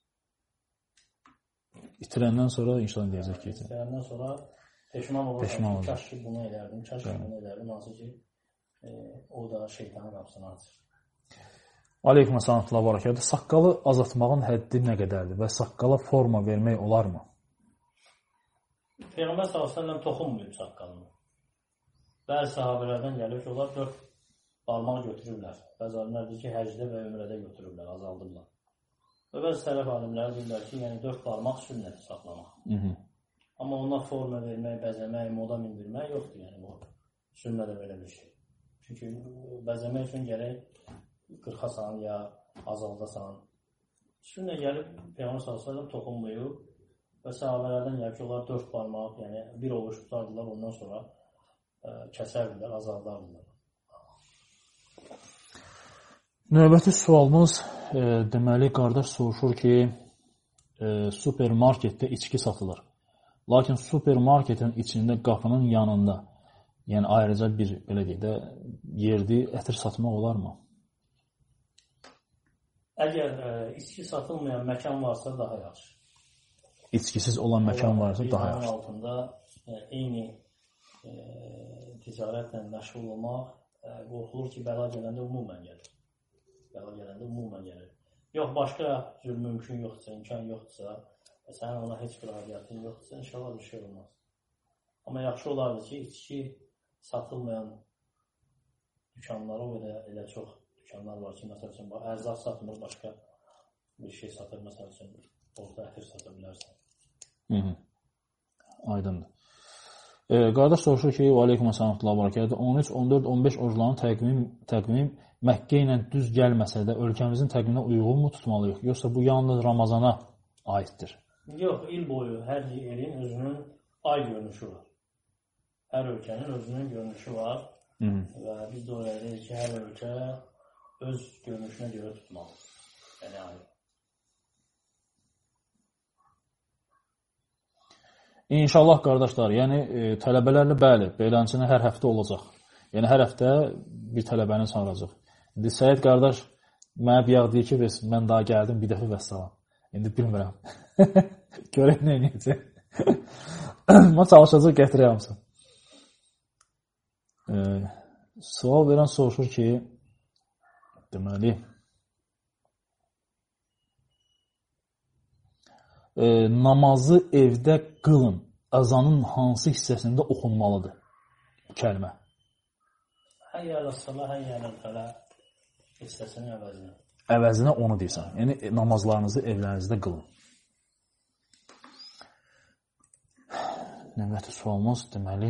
İtirəndən sonra inşallah deyəcək ki, İtirəndən sonra peşman olursan ki, kaş ki bunu edərdim, kaş ki bunu edərdim, hansı ki e, o da şeytanın qapısını açır. Aleykum əssalam və bərəkatuh. Saqqalı azaltmağın həddi nə qədərdir və saqqala forma vermək olarmı? Peyğəmbər sallallahu əleyhi və səlləm toxunmayıb saqqalını. Bəzi sahabelərdən gəlir ki, onlar dörd barmaq götürürlər. Bəzi alimlər deyir ki, həcdə və ömrədə götürürlər, azaldırlar. Və bəzi sələf alimləri deyirlər ki, yəni dörd barmaq sünnəti saxlamaq. Hı -hı. Amma ona forma vermək, bəzəmək, moda mindirmək yoxdur, yəni bu sünnədə belə bir şey. Çünki bəzəmək üçün gərək qırxasan ya azaldasan. Sünnə gəlib Peyğəmbər sallallahu əleyhi və səlləm toxunmayıb. Və sahabələrdən gəlib ki, onlar dörd barmaq, yəni bir ovuş tutardılar, ondan sonra ə, kəsərdilər, azaldardılar. Növbəti sualımız, e, deməli, qardaş soruşur ki, e, supermarketdə içki satılır. Lakin supermarketin içində qapının yanında, yəni ayrıca bir, belə deyək də, yerdə ətir satmaq olarmı? Əgər ə, içki satılmayan məkan varsa, daha yaxşı. İçkisiz olan məkan varsa daha yaxşı. Altında e, eyni e, ticarətlə məşğul olmaq e, qorxulur ki, bəla gələndə umumən gəlir. Bəla gələndə umumən gəlir. Yox, başqa cür mümkün yoxdursa, imkan yoxdursa, və sənin ona heç bir adiyyatın yoxdursa, inşallah bir şey olmaz. Amma yaxşı olardı ki, içki satılmayan dükanlara o qədər elə çox dükanlar var ki, məsəl üçün, ərzaq satmır, başqa bir şey satır, məsəl üçün, orada ətir sata bilərsən. Hı -hı. Aydındır. E, qardaş soruşur ki, aleykum əssalam və bərəkatuh. on üç, on dörd, on beş orucların təqvim, təqvim Məkkə ilə düz gəlməsə də ölkəmizin təqviminə uyğun mu tutmalıyıq? Yoxsa bu yalnız Ramazana aiddir? Yox, il boyu hər ilin özünün ay görünüşü var. Hər ölkənin özünün görünüşü var. Hı -hı. Və biz də oraya deyirik ki, hər ölkə öz görünüşünə görə tutmalıdır. Yəni ay. İnşallah qardaşlar, yəni e, tələbələrlə bəli, beləncə hər həftə olacaq. Yəni hər həftə bir tələbəni çağıracaq. İndi Səid qardaş mənə bir yağ deyir ki, bəs mən daha gəldim bir dəfə vəssalam. İndi bilmirəm. Görək nə edəcək. Mən çalışacaq gətirəyəm sən. E, sual verən soruşur ki, deməli E, namazı evdə qılın, əzanın hansı hissəsində oxunmalıdır? Kəlmə. Həyyələ salah, həyyələ fələ hissəsinin əvəzinə. Əvəzinə onu deyirsən. Yəni namazlarınızı evlərinizdə qılın. Növbəti sualımız deməli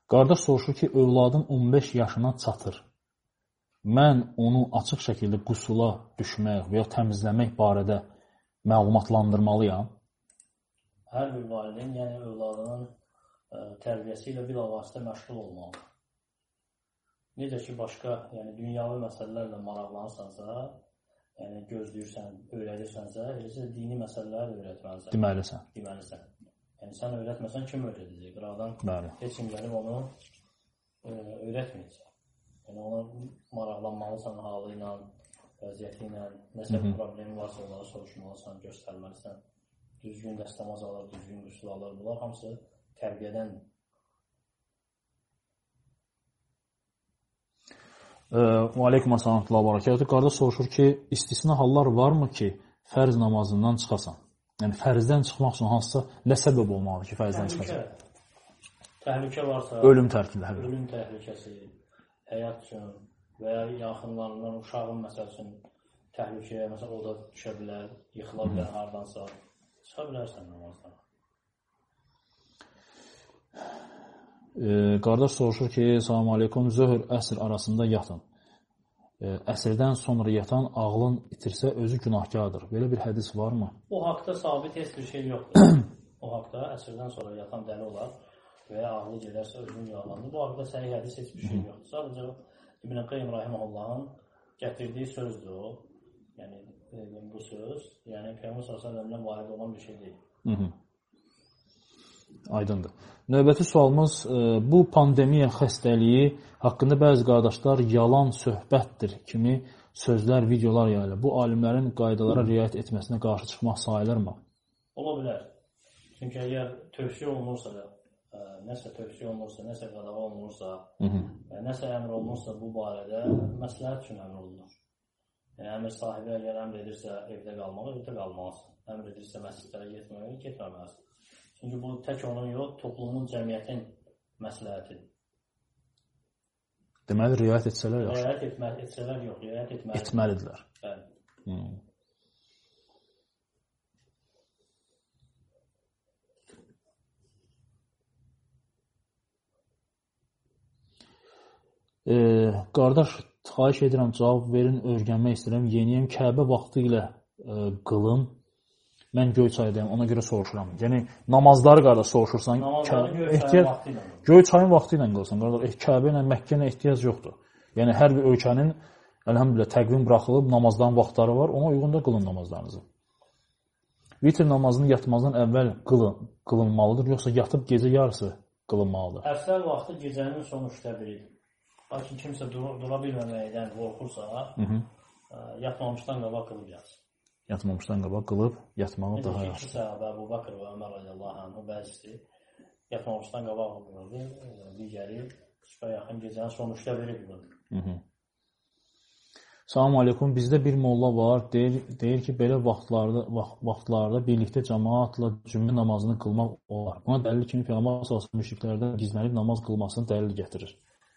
Qardaş soruşur ki, övladım on beş yaşına çatır. Mən onu açıq şəkildə qusula düşmək və ya təmizləmək barədə məlumatlandırmalıyam. Hər bir valideyn, yəni övladının ə, tərbiyəsi ilə bilavasitə məşğul olmalı. Necə ki, başqa, yəni dünyavi məsələlərlə maraqlanırsansa, yəni gözləyirsən, öyrədirsənsə, eləcə dini məsələləri öyrətməlisən. Deməlisən. Deməlisən. Yəni sən öyrətməsən kim öyrədəcək? Qıradan Bəli. Heç kim gəlib onu ə, öyrətməyəcək. Yəni ona maraqlanmalısan halı ilə, vəziyyəti ilə, nəsə bir problemi varsa onları soruşmalısan, göstərməlisən. Düzgün dəstəmaz alır, düzgün qüsul alır. Bunlar hamısı tərbiyədəndir. Və aleykum əssalam və barakatuh. Qardaş soruşur ki, istisna hallar varmı ki, fərz namazından çıxasan? Yəni fərzdən çıxmaq üçün hansısa nə səbəb olmalı ki, fərzdən çıxasan? Təhlükə varsa, ölüm tərkində, ölüm təhlükəsi, həyat üçün və ya yaxınlarından uşağın məsəl üçün təhlükəyə, məsələn, o da düşə bilər, yıxıla bilər hardansa, çıxa bilərsən namazdan. E, qardaş soruşur ki, salam aleykum, zöhr, əsr arasında yatın. E, əsrdən sonra yatan ağlın itirsə özü günahkardır. Belə bir hədis varmı? O haqda sabit heç bir şey yoxdur. O haqda əsrdən sonra yatan dəli olar və ya ağlı gedərsə özü günahlandır. Bu haqda səhih hədis heç bir şey yoxdur. Sadəcə İbn Qayyim rahimehullahın gətirdiyi sözdür o. Yəni e, bu söz, yəni Peyğəmbər sallallahu əleyhi və səlləmdən varid olan bir şey deyil. Hı -hı. Aydındır. Növbəti sualımız, e, bu pandemiya xəstəliyi haqqında bəzi qardaşlar yalan söhbətdir kimi sözlər, videolar yayılır. Bu alimlərin qaydalara riayət etməsinə qarşı çıxmaq sayılırmı? Ola bilər. Çünki əgər tövsiyə olunursa da, ə, nəsə tövsiyə olunursa, nəsə qadağa olunursa, Hı -hı. ə, nəsə əmr olunursa bu barədə məsləhət üçün əmr olunur. Yəni əmr sahibi əgər əmr edirsə evdə qalmalı, evdə qalmalısın. Əmr edirsə məscidlərə getməməli, getməməlisin. Çünki bu tək onun yox, toplumun, cəmiyyətin məsləhətidir. Deməli, riayət etsələr yaxşı. Riayət etməli, etsələr yox, riayət etməlidir. Etməlidirlər. Bəli. Hmm. E, qardaş, xahiş edirəm, cavab verin, öyrənmək istəyirəm. Yeniyəm, Kəbə vaxtı ilə e, qılın. Mən Göyçaydayım, ona görə soruşuram. Yəni, namazları qardaş soruşursan, namazları Göyçayın ehtiyac... vaxtı ilə. Göyçayın vaxtı ilə qılsan, qardaş. Kəbə ilə, Məkkə ilə ehtiyac yoxdur. Yəni, hər bir ölkənin, əlhəmdülillah, təqvim buraxılıb, namazların vaxtları var, ona uyğun da qılın namazlarınızı. Vitr namazını yatmazdan əvvəl qılın, qılınmalıdır, yoxsa yatıb gecə yarısı qılınmalıdır? Əfsəl vaxtı gecənin son üçdə biridir. Lakin kimsə dura, dura bilməməkdən qorxursa, Hı -hı. Ə, yatmamışdan qabaq qılıb yatsın. Yatmamışdan qabaq qılıb yatmağı Necə daha ki, yaxşı. İki səhabə, Əbu Bakr və Ömər radiyallahu anhu bəzisi yatmamışdan qabaq qılırdı, digəri üçə yaxın gecənin son üçdə biri qılırdı. Salam aleykum, bizdə bir molla var, deyir, deyir ki, belə vaxtlarda, vaxt, vaxtlarda birlikdə cəmaatla cümlə namazını qılmaq olar. Buna dəlil kimi Peyğəmbər sallallahu müşriklərdən gizlənib namaz qılmasını dəlil gətirir.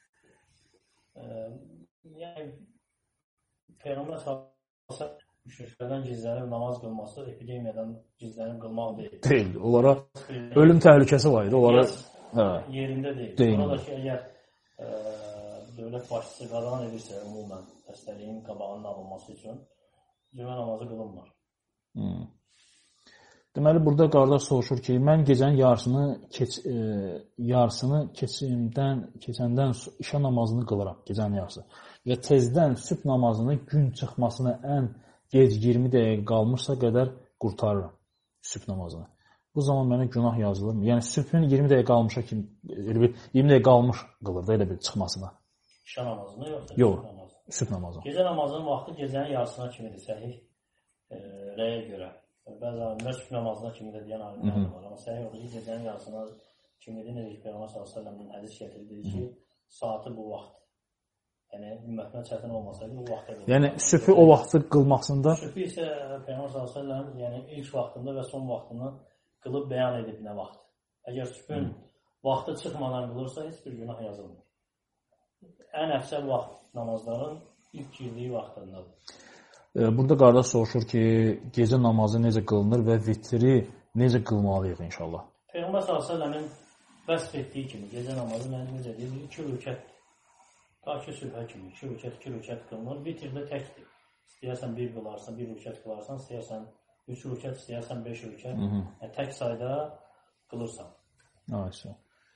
Ə, yəni Peyğəmbər sallallahu müşriklərdən gizlənib namaz qılması epidemiyadan gizlənib qılmaq deyil. Deyil, onlara ölüm təhlükəsi var idi, onlara hə, yerində deyil. deyil. Ona da ki, əgər ə, dövlət başçısı qadağan edirsə ümumən xəstəliyin qabağının alınması üçün cümə namazı qılınmır. Hmm. Deməli, burada qardaş soruşur ki, mən gecənin yarısını, keç, e, yarısını keçimdən, keçəndən işə namazını qılıram, gecənin yarısı. Və tezdən sübh namazını gün çıxmasına ən gec iyirmi dəqiqə qalmışsa qədər qurtarıram sübh namazını. Bu zaman mənə günah yazılırmı? Yəni sübhün iyirmi dəqiqə qalmışa kimi, iyirmi dəqiqə qalmış qılır da elə bir çıxmasına. İşə namazını yoxsa? Yox, sübh namazını. Gecə namazının vaxtı gecənin yarısına kimidir, səhih e, rəyə görə. Bəzi alimlər sübh namazına kimi də deyən alimlər var. Amma səhih odur ki, gecənin yarısına kimidir. Necə ki, Peyğəmbər sallallahu əleyhi və səlləmin hədis gətirdiyi ki, saatı bu vaxt. Yəni ümmətinə çətin olmasaydı bu vaxtda qılır. Yəni sübhü o vaxtı qılmasında sübhü isə Peyğəmbər sallallahu əleyhi və səlləm yəni ilk vaxtında və son vaxtını qılıb bəyan edib nə vaxt. Əgər sübhün vaxtı çıxmadan qılırsa heç bir günah yazılmır. Ən əfsəl vaxt namazların ilk girdiyi vaxtındadır. Burada qardaş soruşur ki, gecə namazı necə qılınır və vitri necə qılmalıyıq inşallah? Peyğəmbər sallallahu əleyhi və səlləmin vəsf etdiyi kimi gecə namazı mənim necə deyir, iki rükət, ta ki sübhə kimi, iki rükət, iki rükət qılınır, vitrdə təkdir. İstəyərsən bir qılarsan, bir rükət qılarsan, istəyərsən üç rükət, istəyərsən beş rükət, yəni tək sayda qılırsan. Ayşə.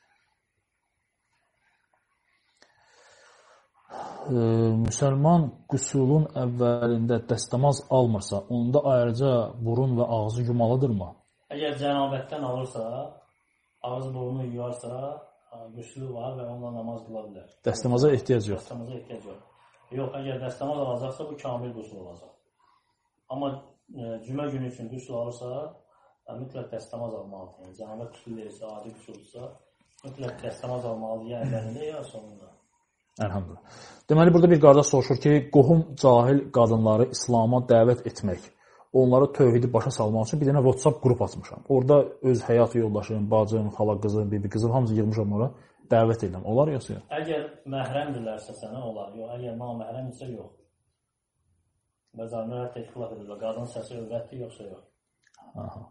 Müsəlman qüsulun əvvəlində dəstəmaz almırsa, onda ayrıca burun və ağzı yumalıdırmı? Əgər cənabətdən alırsa, ağız burnu yuyarsa, qüsulu var və onunla namaz qıla bilər. Dəstəmaza ehtiyac yox. Dəstəmaza ehtiyac yox. Yox, əgər dəstəmaz alacaqsa, bu kamil qüsul olacaq. Amma e, cümə günü üçün qüsul alırsa, mütləq dəstəmaz almalıdır. Yəni, cənabət qüsul verirsə, adi qüsulsa, mütləq dəstəmaz almalıdır, ya əvvəlində, ya sonunda. Əlhamdülillah. Deməli, burada bir qardaş soruşur ki, qohum cahil qadınları İslama dəvət etmək, onları tövhidi başa salmaq üçün bir dənə WhatsApp qrup açmışam. Orada öz həyat yoldaşım, bacım, xala qızım, bibi qızım, hamısı yığmışam ora, dəvət edirəm. Olar yoxsa yox? Əgər məhrəmdirlərsə sənə, olar. Yox, əgər naməhrəm isə yox. Bəzənlər hətta ixtilaf edirlər. Qadın səsi övrətdir, yoxsa yox. Aha.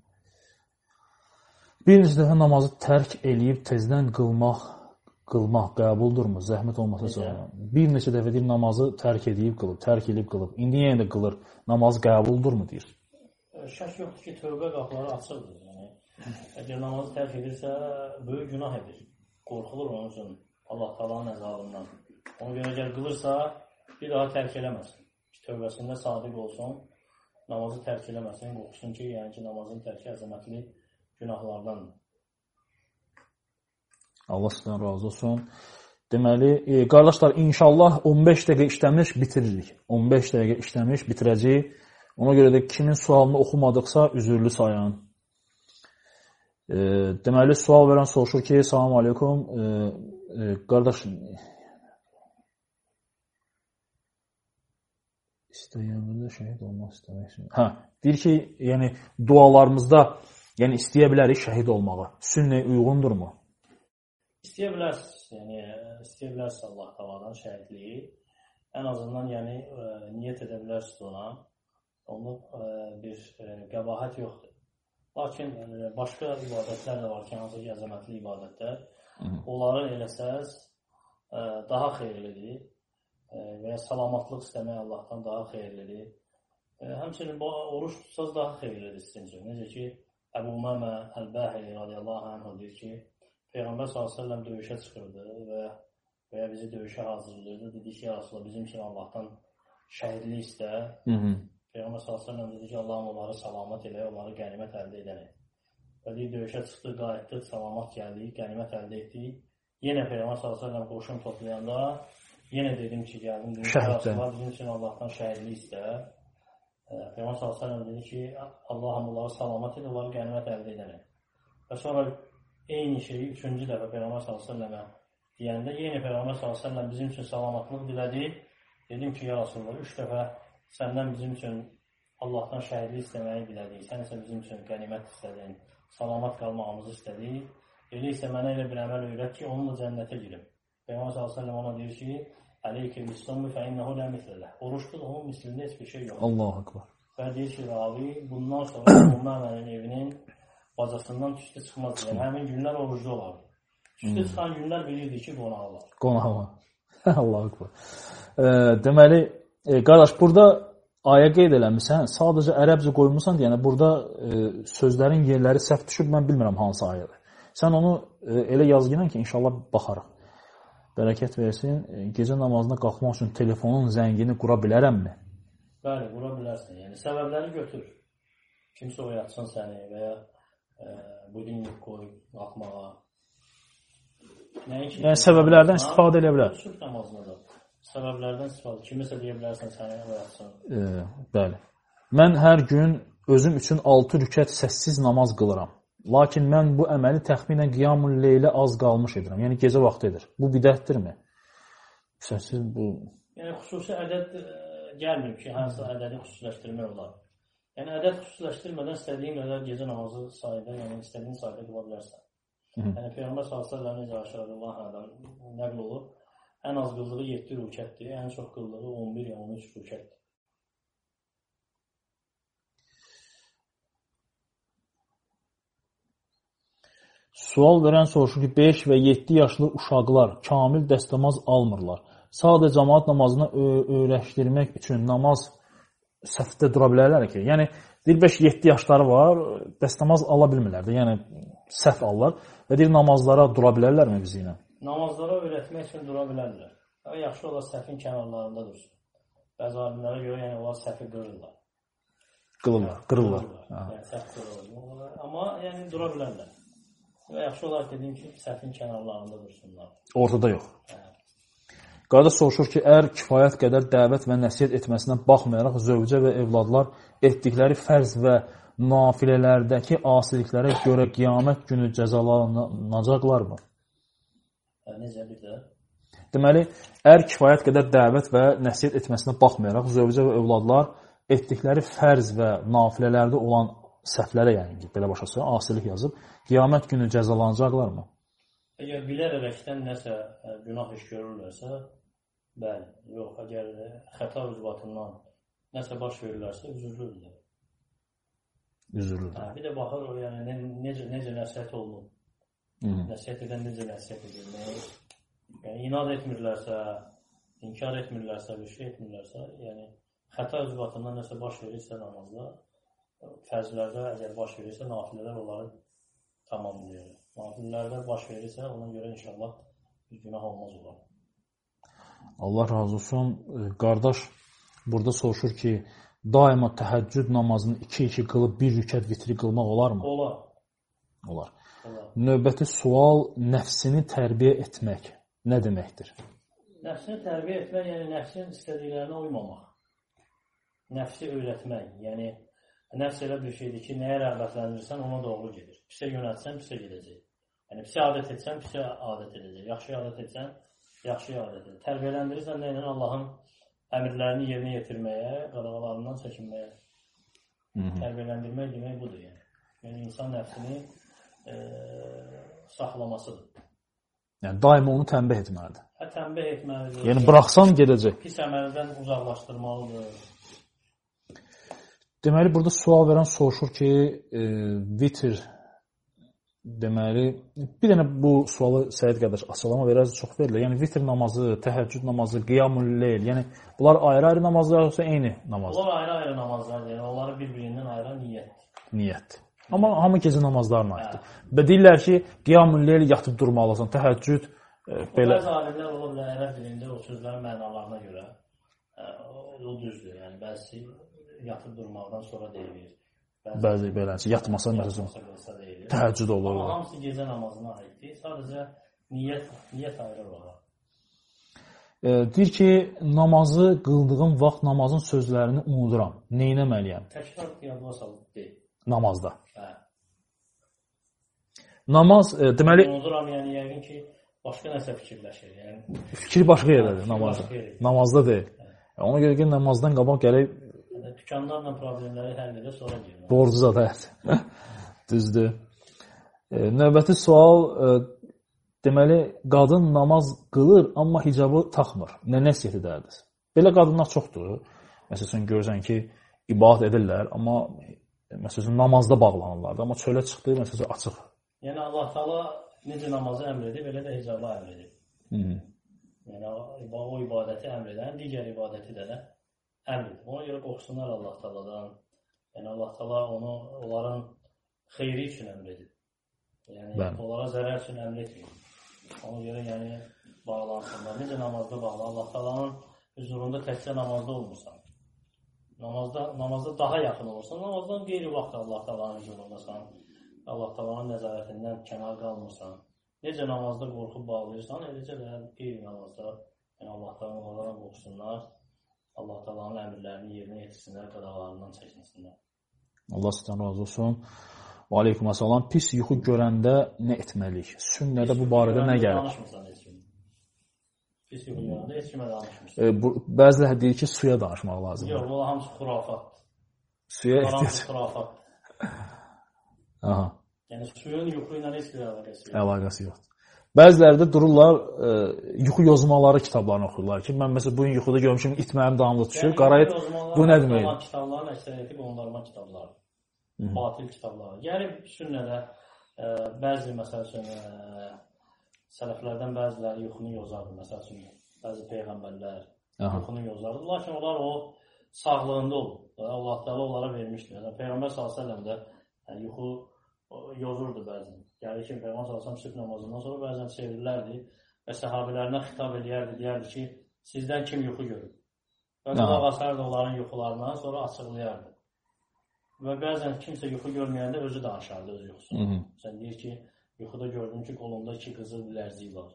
Bir neçə dəfə namazı tərk eləyib tezdən qılmaq qılmaq qəbuldurmu? Zəhmət olmasa sonra. Bir neçə dəfə deyib namazı tərk edib qılıb, tərk edib qılıb. İndi yenə də qılır. Namaz qəbuldurmu deyir? Şək yoxdur ki, tövbə qapıları açıldır. Yəni, əgər namazı tərk edirsə, böyük günah edir. Qorxulur onun üçün Allah Taala'nın əzabından. Ona görə əgər qılırsa, bir daha tərk eləməsin. Tövbəsində sadiq olsun, namazı tərk eləməsin. Qorxusun ki, yəni ki, namazın tərki əzəmətli günahlardandır. Allah sizdən razı olsun. Deməli, e, qardaşlar, inşallah on beş dəqiqə işləmiş bitiririk. on beş dəqiqə işləmiş bitirəcəyik. Ona görə də kimin sualını oxumadıqsa, üzürlü sayın. E, deməli, sual verən soruşur ki, salam aleykum, e, e, qardaş, istəyəndə şəhid olmaq istəmək üçün. Hə, deyir ki, yəni dualarımızda, yəni istəyə bilərik şəhid olmağı. Sünnə uyğundurmu? İstəyə bilərsiniz, yəni istəyə bilərsiniz Allah Taala'dan şəhidliyi. Ən azından yəni ə, niyyət edə bilərsiniz ona. Onun ə, bir ə, qəbahət yoxdur. Lakin ə, başqa ibadətlər də var ki, hansı ki, əzəmətli ibadətlər. Onları eləsəz ə, daha xeyirlidir ə, və ya salamatlıq istəmək Allahdan daha xeyirlidir. Ə, həmçinin bu oruç tutsaz daha xeyirlidir sizin üçün. Necə ki, Əbu Umamə Əl-Bəhili radiyallahu anh deyir ki, Peyğəmbər sallallahu əleyhi və səlləm döyüşə çıxırdı və, və ya bizi döyüşə hazırlayırdı. Dedi ki, ya Rasulullah, bizim üçün Allahdan şəhidlik istə. Hı -hı. Peyğəmbər sallallahu əleyhi və səlləm dedi ki, Allahım onları salamat elə, onları qənimət əldə edərək. Və deyir, döyüşə çıxdı, qayıtdı, salamat gəldik, qənimət əldə etdik. Yenə Peyğəmbər sallallahu əleyhi və səlləm qoşun toplayanda yenə dedim ki, gəldim, dedim ki, ya Rasulullah, bizim üçün Allahdan şəhidlik istə. Peyğəmbər sallallahu əleyhi və səlləm dedi ki, Allahım onları salamat elə, onları qənimət əldə edərək. Və sonra eyni şeyi üçüncü dəfə Peyğəmbər sallallahu əleyhi və səlləmə deyəndə yenə Peyğəmbər sallallahu əleyhi və səlləm bizim üçün salamatlıq dilədi. Dedim ki, ya Rasulullah, üç dəfə səndən bizim üçün Allahdan şəhidlik istəməyi dilədik. Sən isə bizim üçün qənimət istədin, salamat qalmağımızı istədik. Elə isə mənə elə bir əməl öyrət ki, onunla cənnətə girim. Peyğəmbər sallallahu əleyhi və səlləm ona deyir ki, "Əleyke bis-sawmi fe innehu la misle leh." Oruç tut, onun mislində heç bir şey yoxdur. Allahu ekber. Və deyir ki, ravi, bundan sonra Umməmənin evinin bacasından tüstü çıxmaz. Yəni, həmin günlər oruclu olardı. Tüstü hmm. çıxan günlər bilirdi ki, qonağı var. Qonağı var. Allahu ekber. E, deməli, e, qardaş, burada ayə qeyd eləmirsən, sadəcə ərəbcə qoymusan, yəni burada e, sözlərin yerləri səhv düşüb, mən bilmirəm hansı ayədir. Sən onu e, elə yazgınən ki, inşallah baxarıq. Bərəkət versin, e, gecə namazına qalxmaq üçün telefonun zəngini qura bilərəmmi? Bəli, qura bilərsən. Yəni, səbəbləri götür. Kimsə oyatsın səni və ya e, budinlik qoy, qalxmağa. Yəni, səbəblərdən istifadə edə bilər. Sübh namazına da. Səbəblərdən istifadə. Kimisə deyə bilərsən səni oyatsın. E, bəli. Mən hər gün özüm üçün altı rükət səssiz namaz qılıram. Lakin mən bu əməli təxminən qiyamul leylə az qalmış edirəm. Yəni, gecə vaxtı edir. Bu bidətdirmi? Səssiz bu... Yəni, xüsusi ədəd e, gəlməyib ki, hansı ədədi xüsusiləşdirmək olar. Yəni, ədəd xüsusiləşdirmədən istədiyin qədər gecə namazı sayıda, yəni istədiyin sayıda qıla bilərsən. Hı -hı. Yəni, Peyğəmbər sallallahu əleyhi və səlləm necə aşağıdallahu nəql olub, ən az qıldığı yeddi rükətdir, ən çox qıldığı on bir ya on üç rükətdir. Sual verən soruşur ki, beş və yeddi yaşlı uşaqlar kamil dəstəmaz almırlar. Sadəcə cəmaət namazını öyrəşdirmək üçün namaz səhvdə dura bilərlər ki, yəni deyir beş yeddi yaşları var, dəstəmaz ala bilmirlər də, yəni səhv alırlar və deyir namazlara dura bilərlərmi bizi ilə? Namazlara öyrətmək üçün dura bilərlər. Yaxşı olar səhvin kənarlarında dursun. Bəzi alimlərə görə yəni onlar səhvi qırırlar. Qırırlar, qırırlar. Yəni səhv qırırlar. Amma yəni dura bilərlər. Və yaxşı olar dediyim ki, səhvin kənarlarında dursunlar. Ortada yox. Hə. Qardaş soruşur ki, əgər kifayət qədər dəvət və nəsihət etməsinə baxmayaraq zövcə və evladlar etdikləri fərz və nafilələrdəki asiliklərə görə qiyamət günü cəzalanacaqlarmı? Necə bir də? Deməli, əgər kifayət qədər dəvət və nəsihət etməsinə baxmayaraq zövcə və evladlar etdikləri fərz və nafilələrdə olan səhvlərə, yəni belə başa salıb, asilik yazıb, qiyamət günü cəzalanacaqlarmı? Əgər bilərəkdən nəsə günah iş görürlərsə, bəli, yox, əgər xəta ucbatından nəsə baş verirlərsə, üzürlürlər. Üzürlürlər. Bir də baxır, yəni necə, necə nəsihət olunur, nəsihət edən necə nəsihət edilmək, yəni inad etmirlərsə, inkar etmirlərsə, bir şey etmirlərsə, yəni xəta ucbatından nəsə baş verirsə namazda, fərzlərdə əgər baş verirsə, nafilələr onları tamamlayır. Nafilələrdə baş verirsə, ona görə inşallah bir günah olmaz olar. Allah razı olsun. Qardaş burada soruşur ki, daima təhəccüd namazını iki-iki qılıb bir rükət vitri qılmaq olarmı? Olar. Olar. Növbəti sual, nəfsini tərbiyə etmək nə deməkdir? Nəfsini tərbiyə etmək, yəni nəfsin istədiklərinə uymamaq. Nəfsi öyrətmək, yəni nəfs elə bir şeydir ki, nəyə rəğbətləndirsən, ona doğru gedir. Pisə yönətsən, pisə gedəcək. Yəni, pisə adət etsən, pisə adət edəcək. Yaxşı adət etsən, yaxşı adət edəcək. Tərbiyələndirirsən, nə ilə Allahın əmirlərini yerinə yetirməyə, qadağalarından çəkinməyə. Tərbiyələndirmək demək budur, yəni. Yəni, insan nəfsini e, saxlamasıdır. Yəni, daima onu tənbih etməlidir. Hə, tənbih etməlidir. Yəni, buraxsan gedəcək. Pis əməldən uzaqlaşdırmalıdır. Deməli, burada sual verən soruşur ki, e, vitr, deməli, bir dənə bu sualı Səid qardaş açıqlama verəz, çox verilir. Yəni, vitr namazı, təhəccüd namazı, qiyamul-leyl, yəni, bunlar ayrı-ayrı namazlar, yoxsa eyni namazlar? Bunlar ayrı-ayrı namazlar, yəni, onları bir-birindən ayrı niyyətdir. Niyyət. Amma hamı gecə namazlarına aiddir. Və deyirlər ki, qiyamul-leyl yatıb durmalısan, təhəccüd, e, belə... Bəzi alimlər ola bilər, ərəb dilində o sözlərin mənalarına görə, e, o düzdür, yəni, bəzi yatıb durmaqdan sonra deyilir. Bəzi, bəzi beləncə, yatmasa məsələn, təhəccüd olur. Amma hamısı gecə namazına aiddir. Sadəcə niyyət, niyyət ayrı olar. E, deyir ki, namazı qıldığım vaxt namazın sözlərini unuduram. Neynəməliyəm? Təkrar yadına salıb deyil. Namazda. Hə. Namaz, e, deməli... Unuduram, yəni yəqin ki, başqa nəsə fikirləşir. Yəni, fikir başqa yerədir namazda. Namazda deyil. Hə. Ona görə ki, namazdan qabaq gələk dükanlarla problemləri həll edə sonra deyil. Borcu zad, həyət. Düzdür. E, növbəti sual, e, deməli, qadın namaz qılır, amma hicabı taxmır. Nə nəsiyyət edərdiniz? Belə qadınlar çoxdur. Məsələn, görürsən ki, ibadət edirlər, amma məsələn, namazda bağlanırlar. Amma çölə çıxdı, məsələn, açıq. Yəni, Allah Taala necə namazı əmr edib, elə də hicabı əmr edib. Yəni, o ibadəti əmr edən, digər ibadəti də də əmr edib. Ona görə qorxsunlar Allah Taaladan. Yəni, Allah Taala onu onların xeyri üçün əmr edib. Yəni, Bəli. Onlara zərər üçün əmr etmir. Ona görə, yəni, bağlansınlar. Necə namazda bağlı? Allah Taalanın huzurunda təkcə namazda olmursan. Namazda, namazda daha yaxın olursan. Namazdan qeyri vaxt Allah Taalanın huzurundasan. Allah Taalanın nəzarətindən kənar qalmırsan. Necə namazda qorxub bağlayırsan, eləcə də qeyri namazda, yəni Allah Taalanın onlara qorxsunlar. Allah Taalanın əmrlərini yerinə yetirsinlər, qadağalarından çəkinsinlər. Allah sizdən razı olsun. Və aleykum əssalam. Pis yuxu görəndə nə etməliyik? Sünnədə bu barədə nə gəlir? Danışmırsan heç kim. Pis yuxu görəndə heç kimə danışmırsan. E, bəziləri deyir ki, suya danışmaq lazımdır. Yox, bu hamısı xurafat. Suya ehtiyac. Xurafat. Aha. Yəni suyun yuxu ilə heç bir əlaqəsi yox. Əlaqəsi yoxdur. Bəziləri də dururlar, e, yuxu yozmaları kitablarını oxuyurlar ki, mən məsələn bugün yuxuda görmüşüm, itməyim davamlı düşür. Yəni, Qarayet bu nə deməkdir? Kitabların əksəriyyəti qondarma kitablar. Batil kitablar. Gəlib sünnədə bəzi, məsəl üçün, sələflərdən bəziləri yuxunu yozardı, məsəl üçün, bəzi peyğəmbərlər yuxunu yozardı. Lakin onlar o sağlığında olur. Allah Teala onlara vermişdir. Peyğəmbər sallallahu əleyhi və səlləm də yuxu yozurdu bəzən. Gəlir ki, Peyğəmbər sallallahu əleyhi və səlləm sübh namazından sonra bəzən çevrilərdi və səhabilərinə xitab edərdi, deyərdi ki, sizdən kim yuxu görür? Və qulaq asardı onların yuxularına, sonra açıqlayardı. Və bəzən kimsə yuxu görməyəndə özü danışardı öz yuxusunu. Sən deyir ki, yuxuda gördüm ki, qolumda iki qızıl bilərzik var.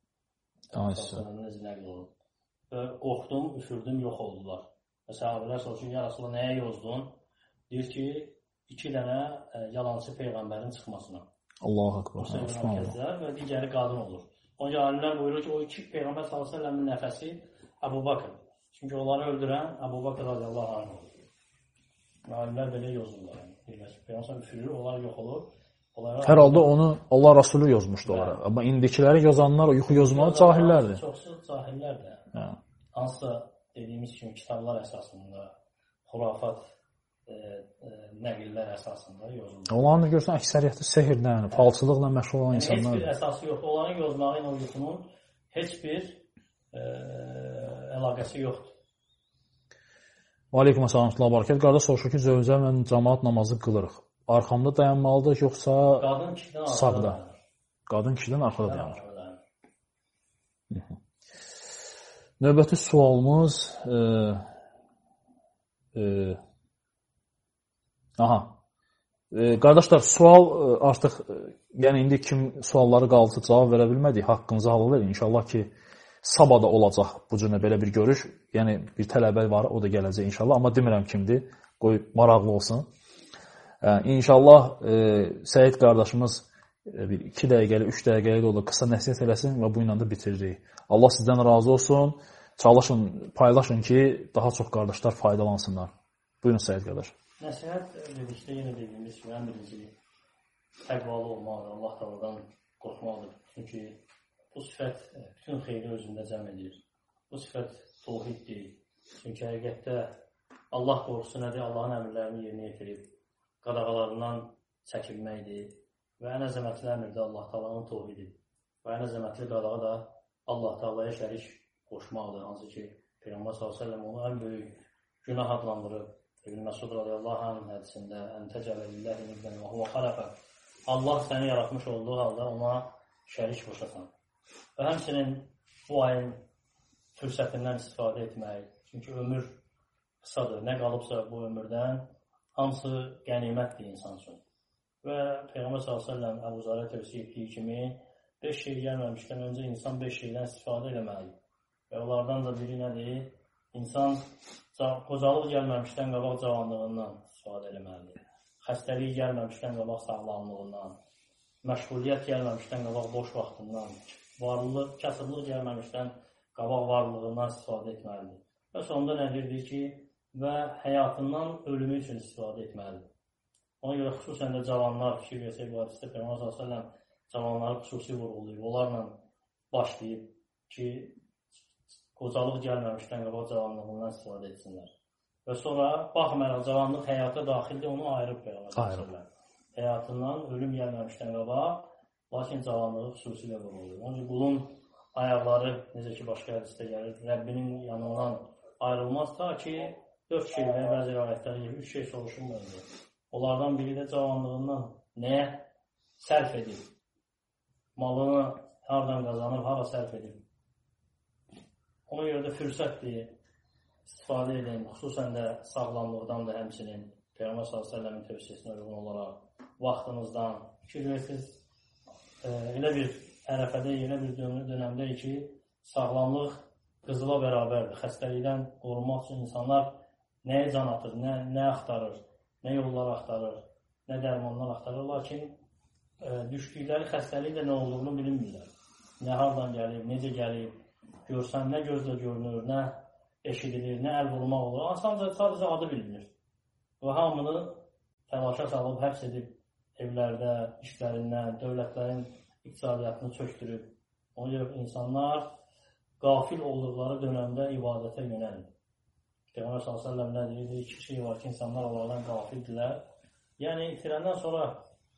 Və qorxdum, üfürdüm, yox oldular. Və səhabilər soruşur, ya Rasulullah, nəyə yozdun? Deyir ki, iki dənə yalancı peyğəmbərin çıxmasına. Allah akbar. Və digəri qadın olur. Onca alimlər buyurur ki, o iki peyğəmbər sallallahu əleyhi və səlləmin nəfəsi Əbu Bakr. Çünki onları öldürən Əbu Bakr radiyallahu anh olur. Alimlər belə yozurlar. Peyğəmbər üfürür, onlar yox olur. Hər halda onu Allah Rasulü yozmuşdu onlara. Amma indikiləri yozanlar, o yuxu yozmağı cahillərdir. Çoxsu cahillərdir. Hansısa dediyimiz kimi kitablar əsasında, xurafat nəqillər əsasında yozulur. Onların da görsən, əksəriyyəti sehirlə, falçılıqla məşğul olan insanlar. Heç bir əsası yoxdur. Onların yozmağı ilə o yuxunun heç bir əlaqəsi yoxdur. Aleyküm əsəlam, bərəkət. Qardaş soruşur ki, zövcə və cəmaat namazı qılırıq. Arxamda dayanmalıdır, yoxsa sağda? Qadın kişidən arxada dayanır. Növbəti sualımız e, e, aha e, qardaşlar, sual e, artıq e, yəni indi kim sualları qaldı cavab verə bilmədik, haqqınızı halal edin. İnşallah ki sabada olacaq bu cürə belə bir görüş. Yəni bir tələbə var, o da gələcək inşallah, amma demirəm kimdir, qoy maraqlı olsun. E, inşallah e, Səid qardaşımız e, bir iki dəqiqəli, üç dəqiqəli də olur, qısa nəsihət eləsin və bu ilə də bitiririk. Allah sizdən razı olsun. Çalışın, paylaşın ki, daha çox qardaşlar faydalansınlar. Buyurun Səid qardaş. Nəsihət dedikdə yenə dediyimiz kimi, ən birinci təqvalı olmalıdır, Allah Taala'dan qorxmalıdır. Çünki bu sifət bütün xeyri özündə cəm edir. Bu sifət tövhiddir. Çünki həqiqətdə Allah qorxusu nədir? Allahın əmrlərini yerinə yetirib, qadağalarından çəkinməkdir. Və ən əzəmətli əmr də Allah Taala'nın tövhididir. Və ən əzəmətli qadağa da Allah Taala'ya şərik qoşmaqdır. Hansı ki, Peyğəmbər sallallahu əleyhi və səlləm onu ən böyük günah adlandırıb. İbn Məsud radiyallahu anh hədisində "Əntəcələ lillahi niddən və huve xalaqə." Allah səni yaratmış olduğu halda ona şərik qoşasan. Və həmçinin bu ayın fürsətindən istifadə etmək. Çünki ömür qısadır. Nə qalıbsa bu ömürdən hamısı qənimətdir insan üçün. Və Peyğəmbər sallallahu əleyhi və səlləm Əbu Zərə tövsiyə etdiyi kimi beş şey gəlməmişdən öncə insan beş şeydən istifadə etməlidir. Və onlardan da biri nədir? İnsan qocalıq gəlməmişdən qabaq cavanlığından istifadə etməlidir. Xəstəlik gəlməmişdən qabaq sağlamlığından, məşğuliyyət gəlməmişdən qabaq boş vaxtından, varlılıq, kasıblıq gəlməmişdən qabaq varlığından istifadə etməlidir. Və sonunda nədir ki, və həyatından ölümü üçün istifadə etməlidir. Ona görə xüsusən də cavanlar fikir versək bu hadisdə Peyğəmbər sallallahu əleyhi və səlləm cavanları xüsusi vurğulayıb, onlarla başlayıb ki, qocalıq gəlməmişdən qabaq cavanlığından istifadə etsinlər. Və sonra baxmayaraq cavanlıq həyata daxildir, onu ayırıb Peyğəmbər sallallahu əleyhi və səlləm. Həyatından ölüm gəlməmişdən qabaq, lakin cavanlığı xüsusilə vurğulayıb. Onun üçün qulun ayaqları, necə ki başqa hədisdə gəlir, Rəbbinin yanından ayrılmaz ta ki, dörd şey və bəzi rivayətlər gibi üç şey soruşulmur. Onlardan biri də cavanlığından nəyə sərf edib? Malını hardan qazanıb, hara sərf edib? Ona görə də fürsətdir, istifadə edin, xüsusən də sağlamlıqdan da həmçinin Peyğəmbər sallallahu əleyhi və səlləmin tövsiyəsinə uyğun olaraq vaxtınızdan fikir verirsiniz. E, elə bir ərəfədə, elə bir dönəmdəyik ki, sağlamlıq qızıla bərabərdir. Xəstəlikdən qorunmaq üçün insanlar nəyə can atır, nə, nə axtarır, nə yollar axtarır, nə dərmanlar axtarır. Lakin e, düşdükləri xəstəlik də nə olduğunu bilinmirlər. Nə hardan gəlib, necə gəlib, görsən nə gözlə görünür, nə eşidilir, nə əl vurmaq olur. Ancaq sadəcə adı bilinir. Və hamını təlaşa salıb, həbs edib evlərdə, işlərindən, dövlətlərin iqtisadiyyatını çöktürüb. Ona görə insanlar qafil olduqları dönəmdə ibadətə yönəlir. Peyğəmbər sallallahu əleyhi və səlləm nə deyir? İki şey var ki, insanlar onlardan qafildirlər. Yəni itirəndən sonra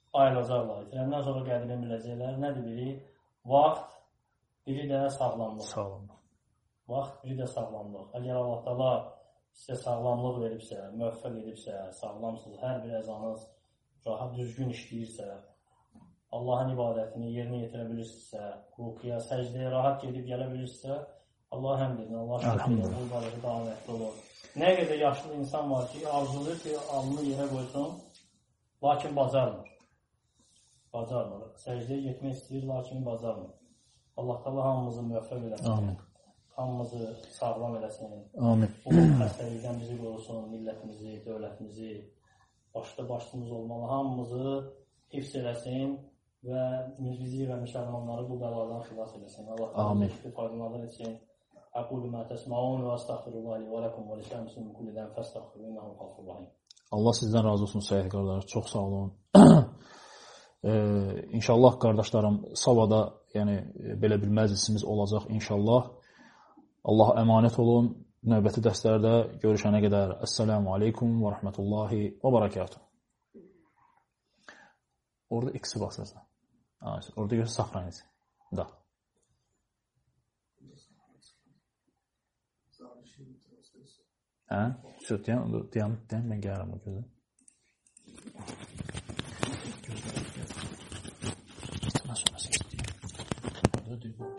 ayrılacaqlar. İtirəndən sonra qədimə biləcəklər. Nədir biri? Vaxt, biri də sağlamlıq. Sağlamlıq. Vaxt, biri də sağlamlıq. Əgər Allah Taala sizə sağlamlıq veribsə, müvəffəq edibsə, sağlamsınız, hər bir əzanız rahat, düzgün işləyirsə, Allahın ibadətini yerinə yetirə bilirsinizsə, rukiyə, səcdəyə rahat gedib gələ bilirsinizsə, Allah həmd edin, Allah şükür, bu barədə davam etdi olur. Nə qədər yaşlı insan var ki, arzulayır ki, alnını yerə qoysun, lakin bacarmır. Bacarmır. Səcdəyə getmək istəyir, lakin bacarmır. Allah Taala hamımızı müvəffəq eləsin. Amin. Hamımızı sağlam eləsin. Amin. Bu xəstəlikdən bizi qorusun, millətimizi, dövlətimizi, başda başımız olmalı, hamımızı hifz eləsin və bizi və müsəlmanları bu bəladan xilas eləsin. Allah Taala bizi faydalanır etsin. Aqulu ma tasma'un və estağfirullah li və lakum və lishamsin min kulli zəm fəstəğfiru innehu gafurur rahim. Allah sizdən razı olsun Səyyid qardaşlar. Çox sağ olun. Ee, inşallah qardaşlarım, Savada yəni belə bir məclisimiz olacaq inşallah. Allah əmanət olun. Növbəti dərslərdə görüşənə qədər. Əssalamu aleykum və rəhmətullahi və barakatuh. Orada X-i basırsan. Orada görürsən saxranız. Da. Hə? Söz deyən, deyən, deyən, mən gəlirəm o gözə. Gözlə, gözlə. Nasıl, nasıl istəyəm? Orada düz bu.